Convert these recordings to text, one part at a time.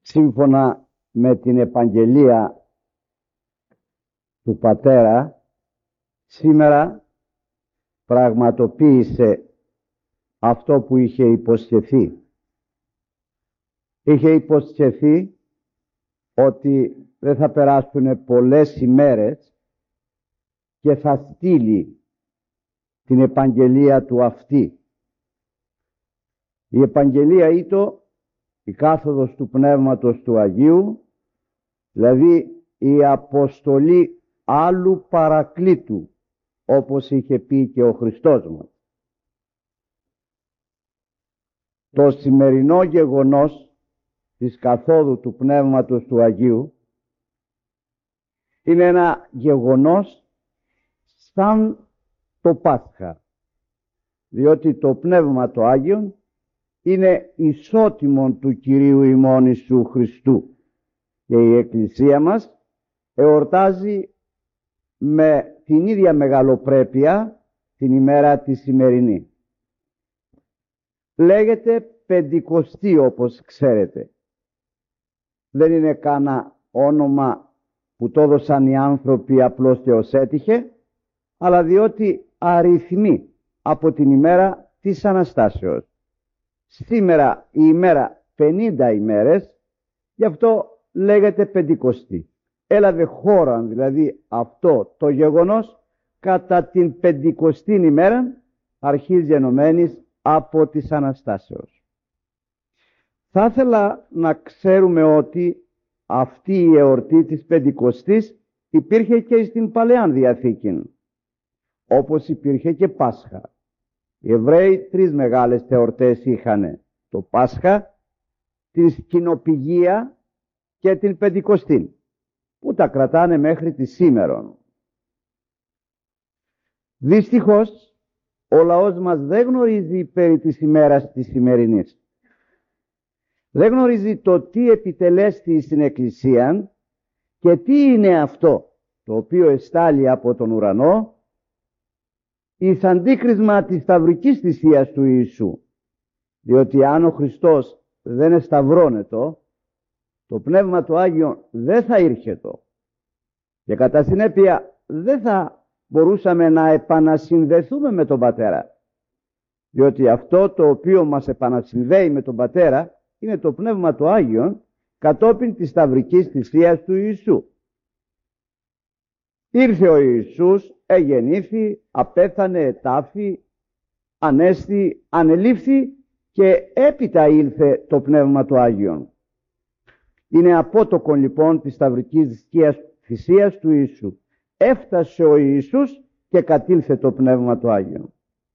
σύμφωνα με την επαγγελία του Πατέρα, σήμερα πραγματοποίησε αυτό που είχε υποσχεθεί. Είχε υποσχεθεί ότι δεν θα περάσουν πολλές ημέρες και θα στείλει την επαγγελία του αυτή. Η επαγγελία ήταν η κάθοδος του Πνεύματος του Αγίου, δηλαδή η αποστολή άλλου παρακλήτου, όπως είχε πει και ο Χριστός μας. Το σημερινό γεγονός της καθόδου του Πνεύματος του Αγίου είναι ένα γεγονός σαν το Πάσχα, διότι το Πνεύμα το Άγιον είναι ισότιμον του Κυρίου ημών Ιησού Χριστού και η Εκκλησία μας εορτάζει με την ίδια μεγαλοπρέπεια την ημέρα τη σημερινή. Λέγεται Πεντηκοστή, όπως ξέρετε. Δεν είναι κανένα όνομα που το έδωσαν οι άνθρωποι απλώς και ως έτυχε, αλλά διότι αριθμεί από την ημέρα της Αναστάσεως. Σήμερα η ημέρα 50 ημέρες, γι' αυτό λέγεται Πεντηκοστή. Έλαβε χώρα δηλαδή αυτό το γεγονός κατά την 50η ημέρα αρχής γενομένης από της Αναστάσεως. Θα ήθελα να ξέρουμε ότι αυτή η εορτή της Πεντηκοστής υπήρχε και στην Παλαιάν Διαθήκη, όπως υπήρχε και Πάσχα. Οι Εβραίοι 3 μεγάλες εορτές είχαν: το Πάσχα, την Σκηνοπηγία και την Πεντηκοστή, που τα κρατάνε μέχρι τη σήμερον. Δυστυχώς ο λαός μας δεν γνωρίζει περί της ημέρας της σημερινής. Δεν γνωρίζει το τι επιτελέστη στην Εκκλησία και τι είναι αυτό το οποίο εστάλει από τον ουρανό εις αντίκρισμα της σταυρικής θυσίας του Ιησού. Διότι αν ο Χριστός δεν εσταυρώνετο, το Πνεύμα του Άγιο δεν θα ήρχετο και κατά συνέπεια δεν θα μπορούσαμε να επανασυνδεθούμε με τον Πατέρα, διότι αυτό το οποίο μας επανασυνδέει με τον Πατέρα είναι το Πνεύμα του Άγιον κατόπιν της σταυρικής θυσίας του Ιησού. Ήρθε ο Ιησούς, εγεννήθη, απέθανε, ετάφη, ανέστη, ανελήφθη και έπειτα ήλθε το Πνεύμα του Άγιον. Είναι απότοκον λοιπόν της σταυρικής θυσίας του Ιησού. Έφτασε ο Ιησούς και κατήλθε το Πνεύμα του Άγιον.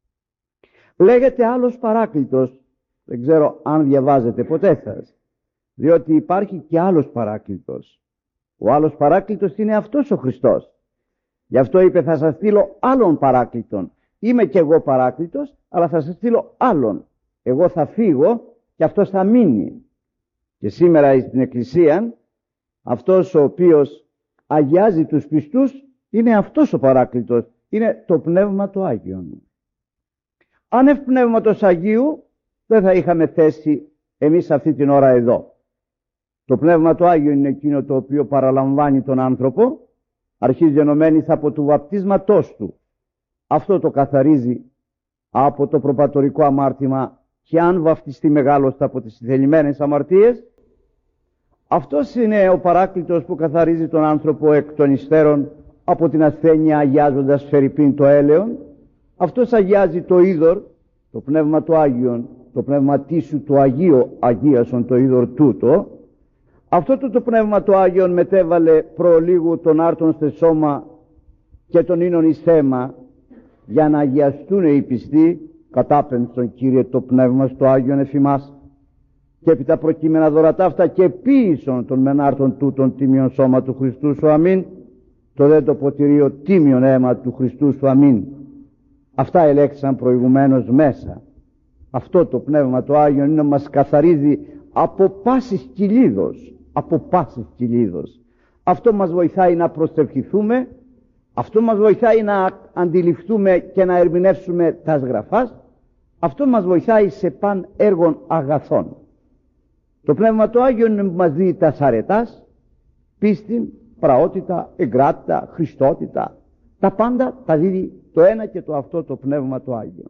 Λέγεται άλλος παράκλητος, δεν ξέρω αν διαβάζετε ποτέ σας, διότι υπάρχει και άλλος παράκλητος. Ο άλλος παράκλητος είναι αυτός ο Χριστός. Γι' αυτό είπε θα σας στείλω άλλον παράκλητον. Είμαι κι εγώ παράκλητος, αλλά θα σας στείλω άλλον. Εγώ θα φύγω και αυτός θα μείνει. Και σήμερα στην Εκκλησία αυτός ο οποίος αγιάζει τους πιστούς είναι αυτός ο παράκλητος. Είναι το Πνεύμα του Άγιον. Άνευ Πνεύματος Αγίου δεν θα είχαμε θέση εμείς αυτή την ώρα εδώ. Το Πνεύμα του Άγιον είναι εκείνο το οποίο παραλαμβάνει τον άνθρωπο αρχής γενομένης από του βαπτίσματός του. Αυτό το καθαρίζει από το προπατορικό αμάρτημα και αν βαφτιστεί μεγάλος από τις θελημένες αμαρτίες. Αυτός είναι ο παράκλητος που καθαρίζει τον άνθρωπο εκ των υστέρων από την ασθένεια, αγιάζοντας φερειπίν το έλεον. Αυτός αγιάζει το είδωρ, το Πνεύμα του Άγιον, το Πνεύμα τίσου το Αγίο αγίασον το είδωρ τούτο. Αυτό το Πνεύμα του Άγιον μετέβαλε προλίγου τον άρτον στε σώμα και τον ίνον εις θέμα, για να αγιαστούν οι πιστοί, κατάπεμψον Κύριε το Πνεύμα στο Άγιον εφημάς, και επί τα προκείμενα δωρατά αυτά και ποίησον των μενάρτων τούτων τίμιον σώμα του Χριστού σου αμήν, το δε το ποτηρίο τίμιον αίμα του Χριστού σου αμήν. Αυτά ελέγξαν προηγουμένως μέσα. Αυτό το Πνεύμα του Άγιον είναι να μας καθαρίζει από πάσης κυλίδος, από πάσης κυλίδος. Αυτό μας βοηθάει να προσευχηθούμε, αυτό μας βοηθάει να αντιληφθούμε και να ερμηνεύσουμε τας γραφάς, αυτό μας βοηθάει σε παν έργων αγαθών. Το Πνεύμα του Άγιο είναι που μας δίνει τα αρετάς, πίστη, πραότητα, εγκράτητα, χριστότητα. Τα πάντα τα δίδει το ένα και το αυτό το Πνεύμα του Άγιο.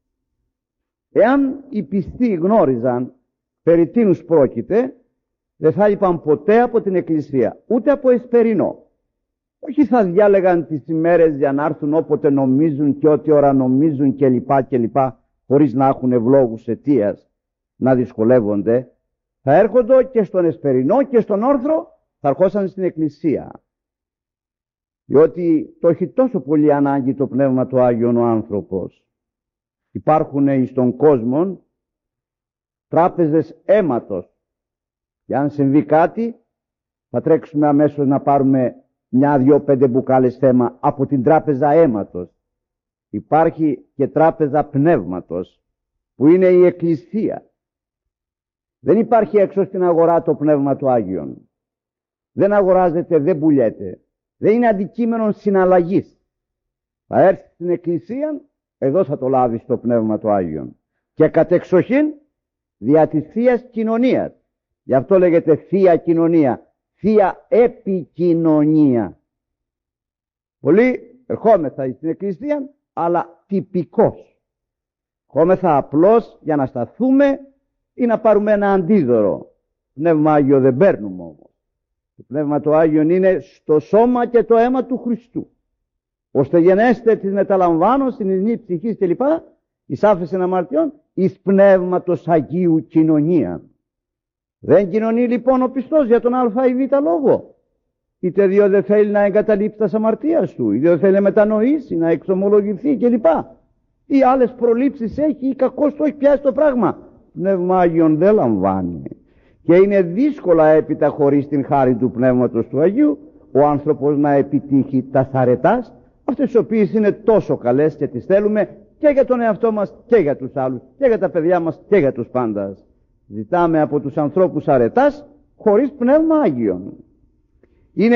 Εάν οι πιστοί γνώριζαν περί τίνους πρόκειται, δεν θα λείπαν ποτέ από την Εκκλησία, ούτε από εσπερινό. Όχι θα διάλεγαν τις ημέρες για να έρθουν όποτε νομίζουν και ό,τι ώρα νομίζουν κλπ. Χωρίς να έχουν ευλόγους αιτίας να δυσκολεύονται. Θα έρχονται και στον εσπερινό και στον όρθρο, θα ερχόσαν στην Εκκλησία. Διότι το έχει τόσο πολύ ανάγκη το Πνεύμα του Άγιον ο άνθρωπος. Υπάρχουν στον κόσμο τράπεζες αίματος. Και αν συμβεί κάτι, θα τρέξουμε αμέσως να πάρουμε 1-2-5 μπουκάλες αίμα από την τράπεζα αίματος. Υπάρχει και τράπεζα πνεύματος, που είναι η Εκκλησία. Δεν υπάρχει έξω στην αγορά το Πνεύμα του Άγιον. Δεν αγοράζεται, δεν πουλιέται. Δεν είναι αντικείμενο συναλλαγής. Θα έρθει στην Εκκλησία, εδώ θα το λάβεις το Πνεύμα του Άγιον. Και κατεξοχήν δια της Θείας Κοινωνίας. Γι' αυτό λέγεται Θεία Κοινωνία. Θεία Επικοινωνία. Πολλοί ερχόμεθα στην Εκκλησία, αλλά τυπικός. Ερχόμεθα απλώς για να σταθούμε ή να πάρουμε ένα αντίδωρο. Πνεύμα Άγιο δεν παίρνουμε όμως. Το Πνεύμα του Άγιον είναι στο σώμα και το αίμα του Χριστού. Ώστε γενέστε της μεταλαμβάνω στην ειρηνή ψυχής κλπ. Εις άφεσιν αμαρτιών, εις Πνεύματος Αγίου κοινωνία. Δεν κοινωνεί λοιπόν ο πιστός για τον α ή β λόγο. Είτε διότι δεν θέλει να εγκαταλείψει τα αμαρτίας του, είτε δεν θέλει να μετανοήσει, να εξομολογηθεί κλπ. Ή άλλες προλήψεις έχει ή κακώς το έχει πιάσει το πράγμα. Πνεύμα Άγιον δεν λαμβάνει. Και είναι δύσκολα έπειτα χωρίς την χάρη του Πνεύματος του Αγίου ο άνθρωπος να επιτύχει τα αρετάς, αυτές οι οποίες είναι τόσο καλές και τις θέλουμε και για τον εαυτό μας και για τους άλλους και για τα παιδιά μας και για τους πάντας. Ζητάμε από τους ανθρώπους αρετάς χωρίς Πνεύμα Άγιον. Είναι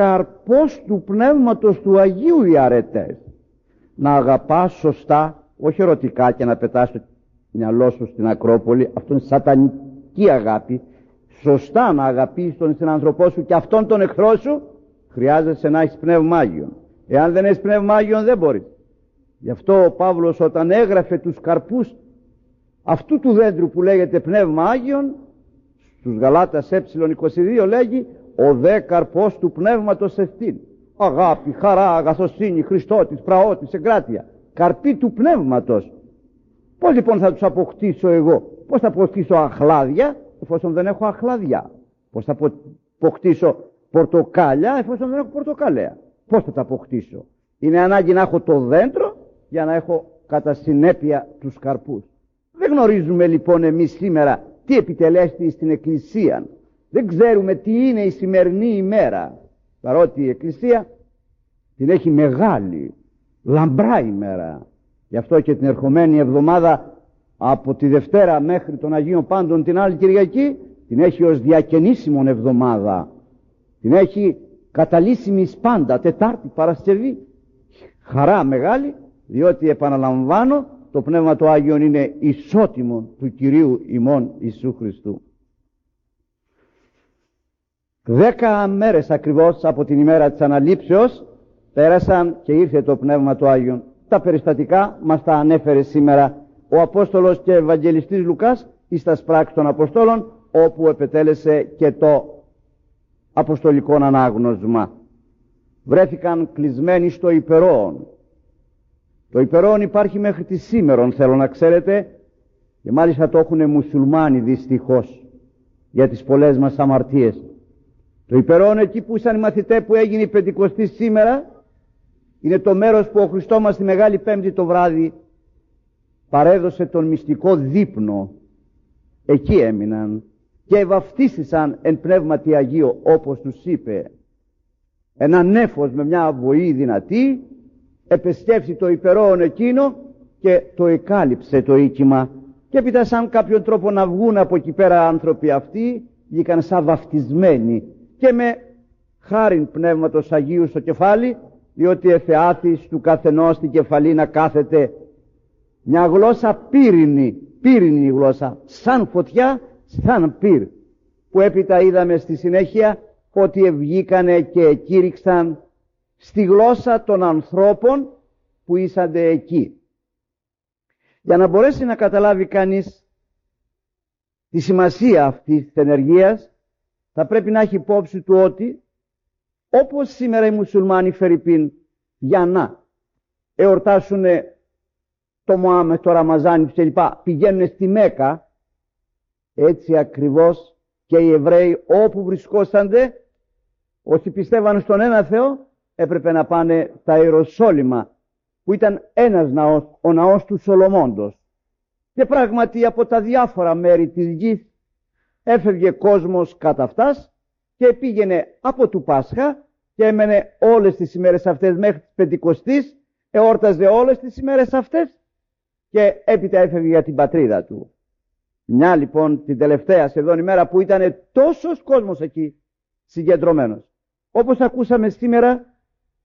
καρπός του Πνεύματος του Αγίου οι αρετές. Να αγαπάς σωστά, όχι ερωτικά και να πετάς το μυαλό σου στην Ακρόπολη, αυτό είναι σατανική αγάπη. Σωστά να αγαπείς τον συνανθρωπό σου και αυτόν τον εχθρό σου, χρειάζεσαι να έχεις Πνεύμα Άγιον. Εάν δεν έχεις Πνεύμα Άγιον δεν μπορείς. Γι' αυτό ο Παύλος όταν έγραφε τους καρπούς αυτού του δέντρου που λέγεται Πνεύμα Άγιον, στους Γαλάτας ε22 λέγει ο δε καρπός του Πνεύματος εστίν. Αγάπη, χαρά, αγαθοσύνη, Χριστότης, πραότης, εγκράτεια. Καρποί του Πνεύματος. Πώς λοιπόν θα τους αποκτήσω εγώ? Πώς θα αποκτήσω αχλάδια εφόσον δεν έχω αχλάδια? Πώς θα αποκτήσω πορτοκάλια εφόσον δεν έχω πορτοκάλια? Πώς θα τα αποκτήσω? Είναι ανάγκη να έχω το δέντρο για να έχω κατά συνέπεια τους καρπούς. Δεν γνωρίζουμε λοιπόν εμείς σήμερα τι επιτελέστη στην Εκκλησία. Δεν ξέρουμε τι είναι η σημερινή ημέρα. Παρότι η Εκκλησία την έχει μεγάλη, λαμπρά ημέρα. Γι' αυτό και την ερχομένη εβδομάδα από τη Δευτέρα μέχρι των Αγίων Πάντων την άλλη Κυριακή την έχει ως διακαινήσιμον εβδομάδα. Την έχει καταλύσιμης πάντα, Τετάρτη, Παρασκευή. Χαρά μεγάλη, διότι επαναλαμβάνω το Πνεύμα του Άγιον είναι ισότιμο του Κυρίου ημών Ιησού Χριστού. 10 μέρες ακριβώς από την ημέρα της Αναλήψεως πέρασαν και ήρθε το Πνεύμα του Άγιον. Τα περιστατικά μας τα ανέφερε σήμερα ο Απόστολος και Ευαγγελιστής Λουκάς εις τας πράξεις των Αποστόλων, όπου επετέλεσε και το αποστολικό ανάγνωσμα. Βρέθηκαν κλεισμένοι στο Υπερόον. Το Υπερόον υπάρχει μέχρι τη σήμερον, θέλω να ξέρετε, και μάλιστα το έχουν μουσουλμάνοι δυστυχώς για τις πολλές μας αμαρτίες. Το Υπερόον, εκεί που ήσαν οι μαθητές που έγινε η Πεντηκοστή σήμερα, είναι το μέρος που ο Χριστός μας τη Μεγάλη Πέμπτη το βράδυ παρέδωσε τον μυστικό δείπνο. Εκεί έμειναν και βαφτίστησαν εν πνεύματι Αγίο, όπως τους είπε. Ένα νέφος με μια βοή δυνατή επεσκέφθη το Υπερόον εκείνο και το εκάλυψε το οίκημα, και έπειτα σαν κάποιον τρόπο να βγουν από εκεί πέρα άνθρωποι αυτοί βγήκαν σαν βαφτισμένοι και με χάριν Πνεύματος Αγίου στο κεφάλι, διότι εθεάθης του καθενός στην κεφαλή να κάθεται μια γλώσσα πύρινη γλώσσα, σαν φωτιά, σαν πύρ. που έπειτα είδαμε στη συνέχεια ότι βγήκανε και κήρυξαν στη γλώσσα των ανθρώπων που ήσανται εκεί. Για να μπορέσει να καταλάβει κανείς τη σημασία αυτής της ενεργείας, θα πρέπει να έχει υπόψη του ότι όπως σήμερα οι μουσουλμάνοι φερειπίν για να εορτάσουν το Μωάμεθ, το Ραμαζάνι κλπ. Πηγαίνουν στη Μέκα, έτσι ακριβώς και οι Εβραίοι όπου βρισκόσανται, όσοι πιστεύαν στον ένα Θεό, έπρεπε να πάνε στα Ιεροσόλυμα, που ήταν ένας ναός, ο ναός του Σολομώντος. Και πράγματι από τα διάφορα μέρη της γης έφευγε κόσμος κατά αυτάς και πήγαινε από του Πάσχα και έμενε όλες τις ημέρες αυτές μέχρι τις Πεντηκοστής, εόρταζε όλες τις ημέρες αυτές και έπειτα έφευγε για την πατρίδα του. Μια λοιπόν την τελευταία σχεδόν ημέρα που ήταν τόσος κόσμος εκεί συγκεντρωμένος. Όπως ακούσαμε σήμερα,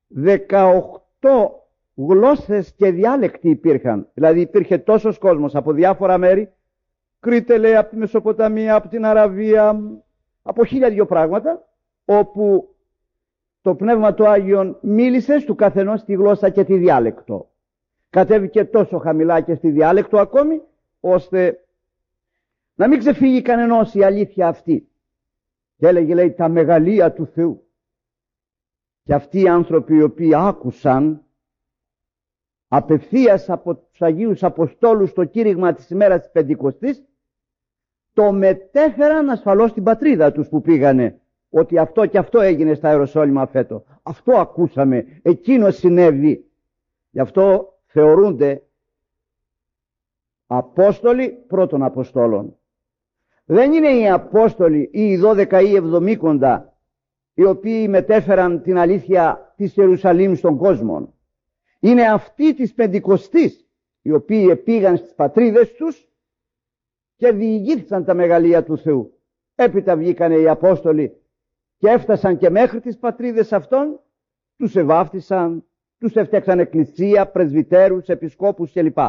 18 γλώσσες και διάλεκτοι υπήρχαν. Δηλαδή υπήρχε τόσος κόσμος από διάφορα μέρη, Κρήτε λέει από τη Μεσοποταμία, από την Αραβία, από 1002 πράγματα, όπου το Πνεύμα του Άγιον μίλησε στου καθενός τη γλώσσα και τη διάλεκτο. Κατέβηκε τόσο χαμηλά και στη διάλεκτο ακόμη, ώστε να μην ξεφύγει κανενός η αλήθεια αυτή. Και έλεγε, λέει, τα μεγαλεία του Θεού. Και αυτοί οι άνθρωποι οι οποίοι άκουσαν απευθείας από τους Αγίους Αποστόλους το κήρυγμα της ημέρας της Πεντηκοστής, το μετέφεραν ασφαλώς στην πατρίδα τους που πήγανε, ότι αυτό και αυτό έγινε στα Ιεροσόλυμα φέτο. Αυτό ακούσαμε, εκείνο συνέβη. Γι' αυτό θεωρούνται Απόστολοι πρώτων Αποστόλων. Δεν είναι οι Απόστολοι ή οι 12 ή 70 οι οποίοι μετέφεραν την αλήθεια της Ιερουσαλήμ στον κόσμο. Είναι αυτοί της Πεντηκοστής οι οποίοι πήγαν στις πατρίδες τους και διηγήθησαν τα μεγαλεία του Θεού. Έπειτα βγήκανε οι Απόστολοι και έφτασαν και μέχρι τις πατρίδες αυτών, τους εβάφτισαν, τους έφτιαξαν εκκλησία, πρεσβυτέρους, επισκόπους κλπ.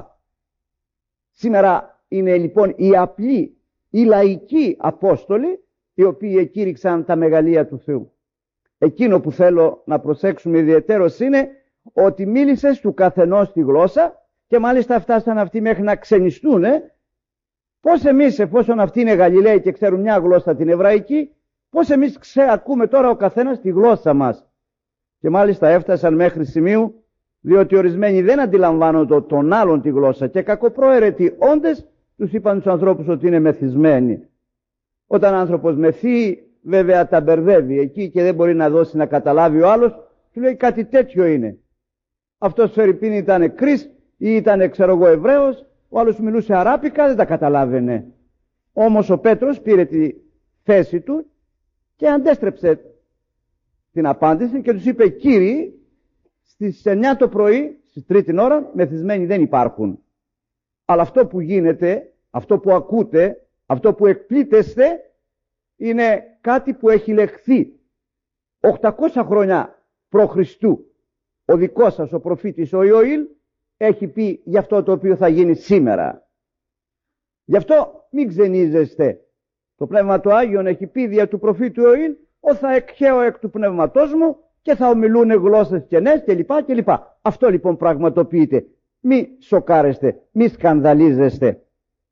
Σήμερα είναι λοιπόν οι απλοί, οι λαϊκοί Απόστολοι οι οποίοι εκήρυξαν τα μεγαλεία του Θεού. Εκείνο που θέλω να προσέξουμε ιδιαιτέρως είναι ότι μίλησε στου καθενός τη γλώσσα και μάλιστα φτάσαν αυτοί μέχρι να ξενιστούν. Πώς εμείς, εφόσον αυτοί είναι Γαλιλαίοι και ξέρουν μια γλώσσα την εβραϊκή, πώς εμείς ακούμε τώρα ο καθένας τη γλώσσα μας. Και μάλιστα έφτασαν μέχρι σημείου, διότι ορισμένοι δεν αντιλαμβάνονται τον άλλον τη γλώσσα και κακοπροαίρετοι όντες τους είπαν τους ανθρώπους ότι είναι μεθυσμένοι. Όταν άνθρωπος μεθύει, βέβαια τα μπερδεύει εκεί και δεν μπορεί να δώσει να καταλάβει ο άλλος, του λέει κάτι τέτοιο είναι. Αυτός φερειπίν ήταν Κρίς ή ήταν ξέρω εγώ Εβραίος, ο άλλος μιλούσε αράπικα, δεν τα καταλάβαινε. Όμως ο Πέτρος πήρε τη θέση του και αντέστρεψε την απάντηση και τους είπε, κύριοι, στις 9 το πρωί, στις 3 ώρα, μεθυσμένοι δεν υπάρχουν. Αλλά αυτό που γίνεται, αυτό που ακούτε, αυτό που εκπλήτεστε, είναι κάτι που έχει λεχθεί 800 χρόνια π.Χ. Ο δικός σας ο προφήτης ο Ιωήλ έχει πει για αυτό το οποίο θα γίνει σήμερα. Γι' αυτό μην ξενίζεστε. Το Πνεύμα του Άγιον έχει πει δια του προφήτου Ιωήλ, θα εκχαίω εκ του πνεύματός μου και θα ομιλούν γλώσσες κενές κλπ. Αυτό λοιπόν πραγματοποιείται. Μη σοκάρεστε, μη σκανδαλίζεστε.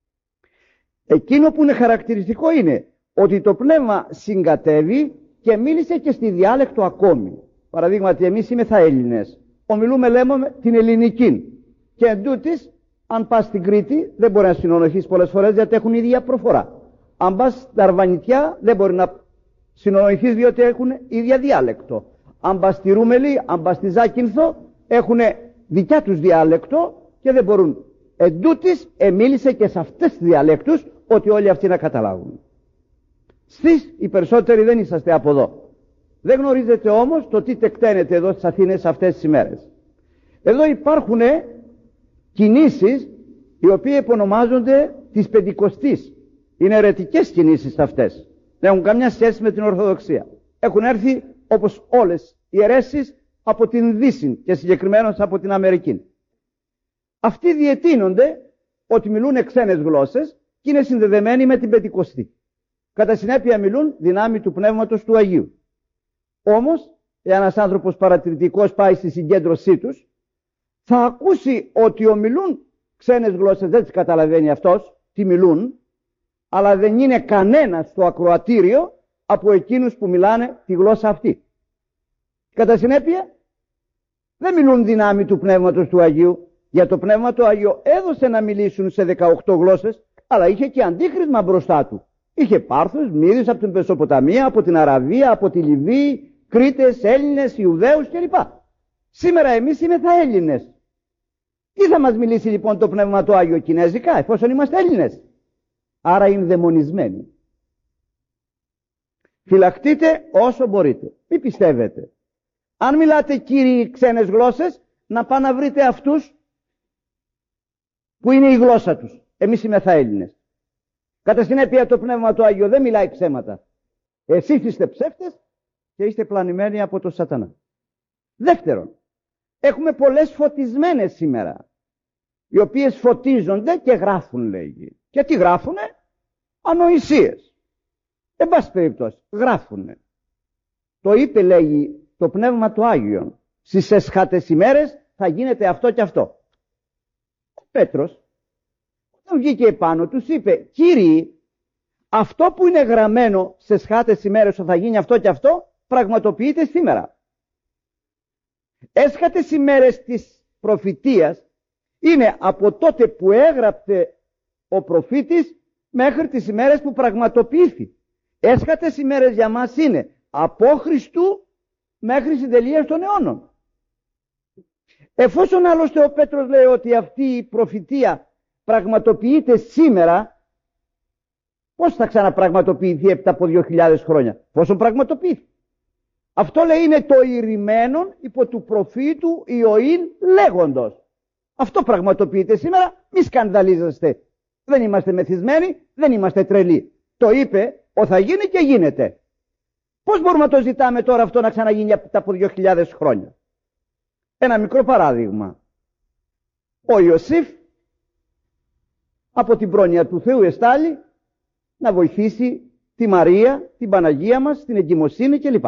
Εκείνο που είναι χαρακτηριστικό είναι ότι το Πνεύμα συγκατεύει και μίλησε και στη διάλεκτο ακόμη. Παραδείγματι, εμείς είμεθα Έλληνες. Ομιλούμε, λέμε, την ελληνική. Και εντούτοις, αν πας στην Κρήτη, δεν μπορεί να συνονοηθείς πολλές φορές γιατί έχουν ίδια προφορά. Αν πας στα Αρβανιτιά, δεν μπορεί να συνονοηθείς διότι έχουν ίδια διάλεκτο. Αν πας στη Ρούμελη, αν πας στη Ζάκυνθο, έχουν δικιά τους διάλεκτο και δεν μπορούν. Εντούτοις, μίλησε και σε αυτές τις διαλέκτους ότι όλοι αυτοί να καταλάβουν. Στις οι περισσότεροι δεν είσαστε από εδώ. Δεν γνωρίζετε όμως το τι τεκταίνεται εδώ στις Αθήνες αυτές τις ημέρες. Εδώ υπάρχουν κινήσεις οι οποίες επωνομάζονται της Πεντηκοστής. Είναι αιρετικές κινήσεις αυτές. Δεν έχουν καμιά σχέση με την Ορθοδοξία. Έχουν έρθει όπως όλες οι αιρέσεις από την Δύση και συγκεκριμένως από την Αμερική. Αυτοί διετείνονται ότι μιλούν ξένες γλώσσες και είναι συνδεδεμένοι με την Πεντηκοστή. Κατά συνέπεια μιλούν δυνάμει του Πνεύματος του Αγίου. Όμως, εάν ένας άνθρωπος παρατηρητικός πάει στη συγκέντρωσή τους, θα ακούσει ότι ομιλούν ξένες γλώσσες, δεν τις καταλαβαίνει αυτός τι μιλούν, αλλά δεν είναι κανένας στο ακροατήριο από εκείνους που μιλάνε τη γλώσσα αυτή. Κατά συνέπεια, δεν μιλούν δυνάμει του Πνεύματος του Αγίου. Για το Πνεύμα του Αγίου έδωσε να μιλήσουν σε 18 γλώσσες, αλλά είχε και αντίκρισμα μπροστά του. Είχε Πάρθους, Μύδους από την Μεσοποταμία, από την Αραβία, από τη Λιβύη, Κρήτες, Έλληνες, Ιουδαίους κλπ. Σήμερα εμείς είμεθα Έλληνες. Τι θα μας μιλήσει λοιπόν το Πνεύμα του Άγιο? Κινέζικα, εφόσον είμαστε Έλληνες? Άρα είναι δαιμονισμένοι. Φυλαχτείτε όσο μπορείτε. Μην πιστεύετε. Αν μιλάτε κύριοι ξένες γλώσσες, να πάνε να βρείτε αυτούς που είναι η γλώσσα τους. Εμείς είμεθα Έλληνες. Κατά συνέπεια το Πνεύμα του Άγιο δεν μιλάει ψέματα. Εσείς είστε ψεύτες και είστε πλανημένοι από τον Σατανά. Δεύτερον, έχουμε πολλές φωτισμένες σήμερα, οι οποίες φωτίζονται και γράφουν, λέγει. Και τι γράφουνε? Ανοησίες. Εν πάση περιπτώσει, γράφουνε. Το είπε, λέγει, το Πνεύμα του Άγιον. Στις εσχάτες ημέρες θα γίνεται αυτό και αυτό. Ο Πέτρος, όταν βγήκε επάνω τους, είπε, Κύριοι, αυτό που είναι γραμμένο σε εσχάτες ημέρες θα γίνει αυτό και αυτό, πραγματοποιείται σήμερα. Έσχατες ημέρες της προφητείας είναι από τότε που έγραψε ο προφήτης μέχρι τις ημέρες που πραγματοποιήθη. Έσχατες ημέρες για μας είναι από Χριστού μέχρι συντελείας των αιώνων. Εφόσον άλλωστε ο Πέτρος λέει ότι αυτή η προφητεία πραγματοποιείται σήμερα, πώς θα ξαναπραγματοποιηθεί έπειτα από 2.000 χρόνια? Πόσο πραγματοποιηθεί? Αυτό λέει είναι το ηρημένον υπό του προφήτου Ιωήλ λέγοντος. Αυτό πραγματοποιείται σήμερα, μη σκανδαλίζεστε. Δεν είμαστε μεθυσμένοι, δεν είμαστε τρελοί. Το είπε, θα γίνει και γίνεται. Πώς μπορούμε να το ζητάμε τώρα αυτό να ξαναγίνει από 2.000 χρόνια? Ένα μικρό παράδειγμα. Ο Ιωσήφ από την πρόνοια του Θεού εστάλει να βοηθήσει τη Μαρία, την Παναγία μας, την εγκυμοσύνη κλπ.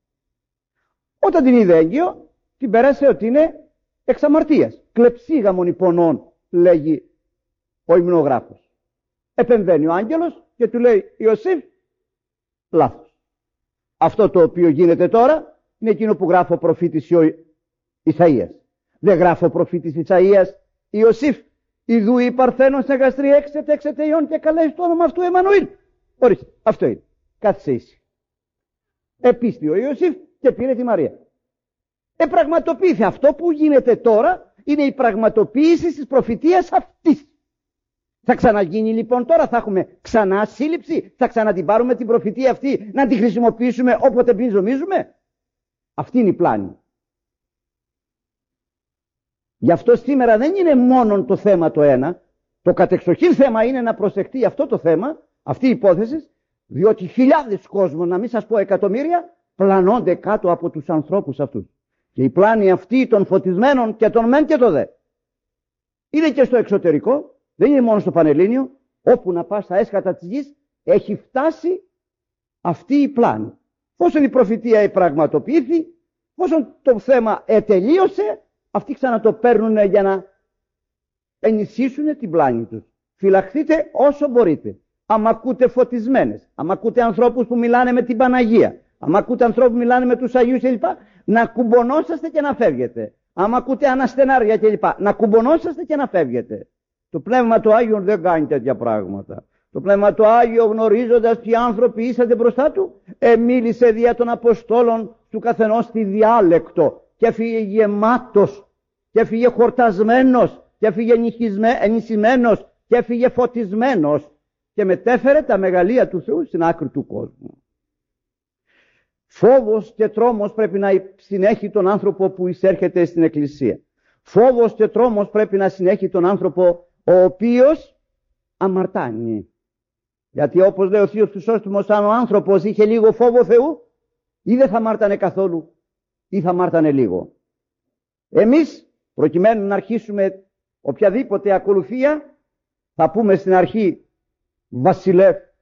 Όταν την είδε έγκυο, την πέρασε ότι είναι εξ αμαρτίας. Κλεψίγαμον υπονών, λέγει ο υμνογράφος. Επεμβαίνει ο άγγελος και του λέει, Ιωσήφ, λάθος. Αυτό το οποίο γίνεται τώρα είναι εκείνο που γράφει ο προφήτης Ισαΐας. Δεν γράφει ο προφήτης Ισαΐας, Ιωσήφ, ιδού η Παρθένος σε γαστρή έξετε ιών και καλέσει το όνομα αυτού Εμμανουήλ. Ορίστε, αυτό είναι. Κάθισε ήσυχα. Επίστη ο Ιωσήφ και πήρε τη Μαρία. Πραγματοποιήθηκε. Αυτό που γίνεται τώρα είναι η πραγματοποίηση της προφητείας αυτής. Θα ξαναγίνει λοιπόν τώρα, θα έχουμε ξανά σύλληψη, θα ξαναττην πάρουμε την προφητεία αυτή να τη χρησιμοποιήσουμε όποτε εμείς νομίζουμε? Αυτή είναι η πλάνη. Γι' αυτό σήμερα δεν είναι μόνο το θέμα το ένα, το κατεξοχήν θέμα είναι να προσεχτεί αυτό το θέμα, αυτή η υπόθεση, διότι χιλιάδες κόσμος, να μην σας πω εκατομμύρια, πλανώνται κάτω από τους ανθρώπους αυτούς. Και η πλάνη αυτή των φωτισμένων και των μεν και το δε είναι και στο εξωτερικό, δεν είναι μόνο στο Πανελλήνιο, όπου να πας στα έσχατα της γης, έχει φτάσει αυτή η πλάνη. Όσον η προφητεία πραγματοποιήθη, όσον το θέμα ετελείωσε, αυτοί ξανατο παίρνουν για να ενισχύσουν την πλάνη τους. Φυλαχθείτε όσο μπορείτε. Άμα ακούτε φωτισμένες, άμα ακούτε ανθρώπους που μιλάνε με την Παναγία, άμα ακούτε ανθρώπους που μιλάνε με τους Αγίους κλπ, να κουμπονόσαστε και να φεύγετε. Άμα ακούτε αναστενάρια κλπ, να κουμπονόσαστε και να φεύγετε. Το Πνεύμα του Άγιον δεν κάνει τέτοια πράγματα. Το Πνεύμα του Άγιο, γνωρίζοντας ποιοι άνθρωποι είσατε μπροστά του, μίλησε δια των Αποστόλων του καθενός τη διάλεκτο και έφυγε γεμάτος και έφυγε χορτασμένος και έφυγε ενισχυμένος και έφυγε φωτισμένος και μετέφερε τα μεγαλεία του Θεού στην άκρη του κόσμου. Φόβος και τρόμος πρέπει να συνέχει τον άνθρωπο που εισέρχεται στην Εκκλησία. Φόβος και τρόμος πρέπει να συνέχει τον άνθρωπο ο οποίος αμαρτάνει. Γιατί όπως λέει ο Θείος Χρυσόστομος, αν ο άνθρωπος είχε λίγο φόβο Θεού, ή δεν θα αμάρτανε καθόλου ή θα αμάρτανε λίγο. Εμείς προκειμένου να αρχίσουμε οποιαδήποτε ακολουθία, θα πούμε στην αρχή Βασιλεύ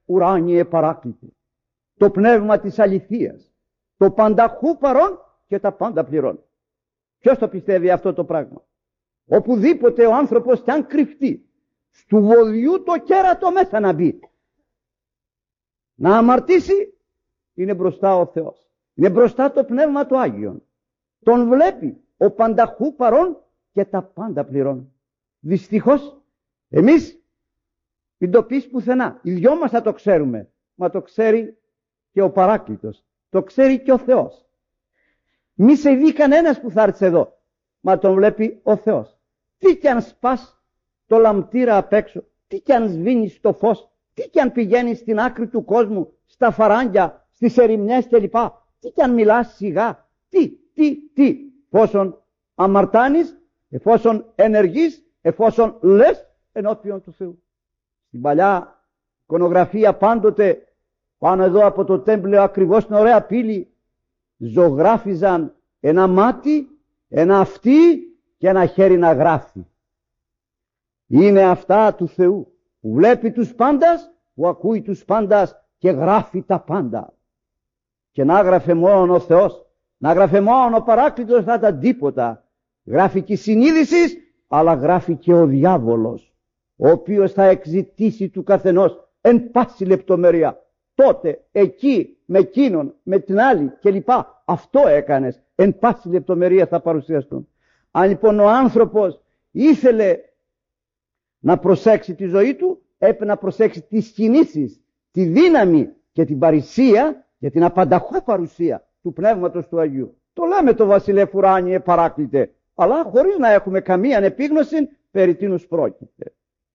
ουράνιε παράκλητε, το πνεύμα της αληθείας, το πανταχού παρών και τα πάντα πληρώνει. Ποιος το πιστεύει αυτό το πράγμα? Οπουδήποτε ο άνθρωπος κι αν κρυφτεί, στου βοδιού το κέρατο μέσα να μπει, να αμαρτήσει, είναι μπροστά ο Θεός. Είναι μπροστά το Πνεύμα του Άγιον. Τον βλέπει ο πανταχού παρών και τα πάντα πληρώνει. Δυστυχώς εμείς μην το πεις πουθενά. Οι δυο μας θα το ξέρουμε. Μα το ξέρει και ο Παράκλητος. Το ξέρει και ο Θεός. Μη σε δει κανένας που θα έρθει εδώ. Μα τον βλέπει ο Θεός. Τι κι αν σπάς το λαμπτήρα απ' έξω, τι κι αν σβήνεις το φως, τι κι αν πηγαίνεις στην άκρη του κόσμου, στα φαράγγια, στις ερημιές κλπ. Τι κι αν μιλάς σιγά, τι, πόσον αμαρτάνεις, εφόσον ενεργείς, εφόσον λες ενώπιον του Θεού. Στην παλιά εικονογραφία πάντοτε πάνω εδώ από το τέμπλιο, ακριβώς στην ωραία πύλη, ζωγράφιζαν ένα μάτι, ένα αυτί και ένα χέρι να γράφει. Είναι αυτά του Θεού, που βλέπει τους πάντας, που ακούει τους πάντας και γράφει τα πάντα. Και να γράφε μόνο ο Θεός, να γράφε μόνο ο Παράκλητος, θα ήταν τίποτα. Γράφει και η συνείδηση, αλλά γράφει και ο διάβολος, ο οποίος θα εξητήσει του καθενός εν πάση λεπτομέρεια. Τότε, εκεί, με εκείνον, με την άλλη κλπ. Αυτό έκανες, εν πάση λεπτομέρεια θα παρουσιαστούν. Αν λοιπόν ο άνθρωπος ήθελε να προσέξει τη ζωή του, έπρεπε να προσέξει τις κινήσεις, τη δύναμη και την παρησία και την απανταχού παρουσία του Πνεύματος του Αγίου. Το λέμε το βασιλεύ ουράνιε παράκλητε, αλλά χωρίς να έχουμε καμία επίγνωση περί τίνους πρόκειται.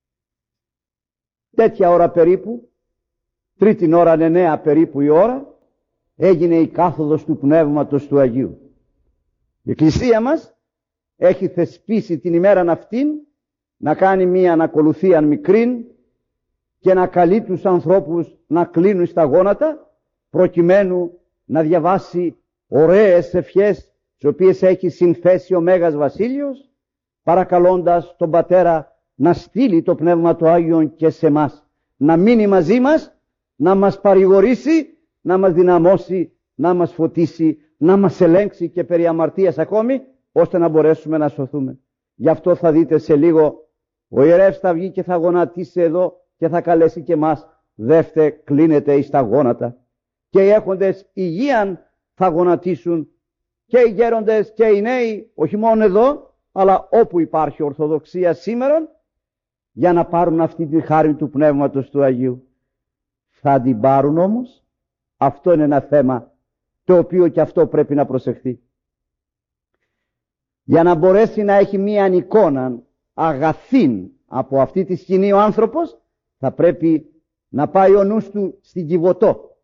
Τέτοια ώρα περίπου, τρίτη ώρα 9 περίπου η ώρα, έγινε η κάθοδος του Πνεύματος του Αγίου. Η Εκκλησία μας έχει θεσπίσει την ημέραν αυτήν να κάνει μία ανακολουθία μικρήν και να καλεί τους ανθρώπους να κλείνουν στα γόνατα, προκειμένου να διαβάσει ωραίες ευχές, τις οποίες έχει συνθέσει ο Μέγας Βασίλειος, παρακαλώντας τον Πατέρα να στείλει το Πνεύμα του Άγιον και σε μας, να μείνει μαζί μας, να μας παρηγορήσει, να μας δυναμώσει, να μας φωτίσει, να μας ελέγξει και περί αμαρτίας ακόμη, ώστε να μπορέσουμε να σωθούμε. Γι' αυτό θα δείτε σε λίγο, ο ιερεύς θα βγει και θα γονατίσει εδώ και θα καλέσει και μας. Δεύτε, κλείνετε εις τα γόνατα. Και οι έχοντες υγείαν θα γονατίσουν, και οι γέροντες και οι νέοι, όχι μόνο εδώ, αλλά όπου υπάρχει Ορθοδοξία σήμερα, για να πάρουν αυτή τη χάρη του Πνεύματος του Αγίου. Θα την πάρουν όμως? Αυτό είναι ένα θέμα το οποίο και αυτό πρέπει να προσεχθεί. Για να μπορέσει να έχει μία εικόνα αγαθήν από αυτή τη σκηνή ο άνθρωπος, θα πρέπει να πάει ο νους του στην Κιβωτό.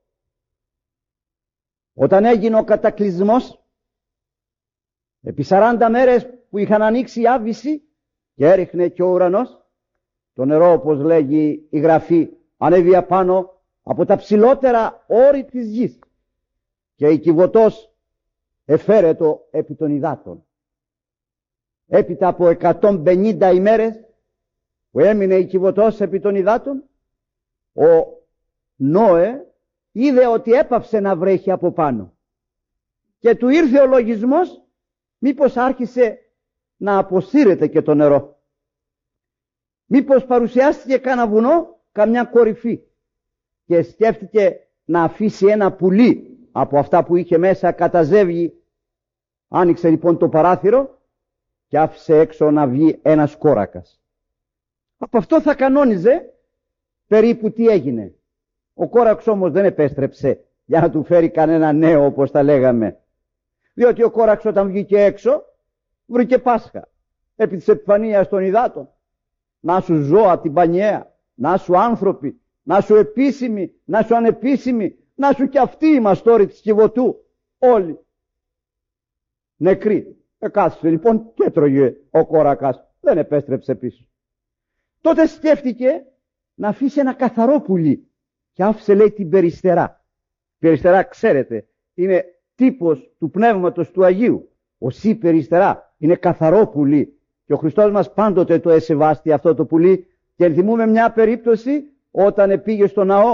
Όταν έγινε ο κατακλυσμός, επί 40 μέρες που είχαν ανοίξει η άβυση και έριχνε και ο ουρανός, το νερό, όπως λέγει η Γραφή, ανέβη απάνω από τα ψηλότερα όρη της γης και η Κιβωτός εφαίρετο επί των υδάτων. Έπειτα από 150 ημέρες που έμεινε η Κιβωτός επί των υδάτων, ο Νόε είδε ότι έπαυσε να βρέχει από πάνω και του ήρθε ο λογισμός μήπως άρχισε να αποσύρεται και το νερό, μήπως παρουσιάστηκε κάνα βουνό, καμιά κορυφή, και σκέφτηκε να αφήσει ένα πουλί από αυτά που είχε μέσα κατά ζεύγη. Άνοιξε λοιπόν το παράθυρο και άφησε έξω να βγει ένας κόρακας. Από αυτό θα κανόνιζε περίπου τι έγινε. Ο κόρακος όμως δεν επέστρεψε για να του φέρει κανένα νέο, όπως τα λέγαμε, διότι ο κόρακος όταν βγήκε έξω βρήκε Πάσχα επί της επιφανείας των υδάτων. Να σου ζώα την πανιαία, να σου άνθρωποι, να σου επίσημοι, να σου ανεπίσημοι, να σου και αυτοί οι μαστόροι της Κιβωτού, όλοι νεκροί. Κάθισε λοιπόν και έτρωγε ο κόρακας, δεν επέστρεψε πίσω. Τότε σκέφτηκε να αφήσει ένα καθαρό πουλί και άφησε, λέει, την περιστερά. Περιστερά, ξέρετε, είναι τύπος του Πνεύματος του Αγίου. Οσί περιστερά είναι καθαρό πουλί και ο Χριστός μας πάντοτε το εσεβάστη αυτό το πουλί. Και θυμούμε μια περίπτωση όταν πήγε στο ναό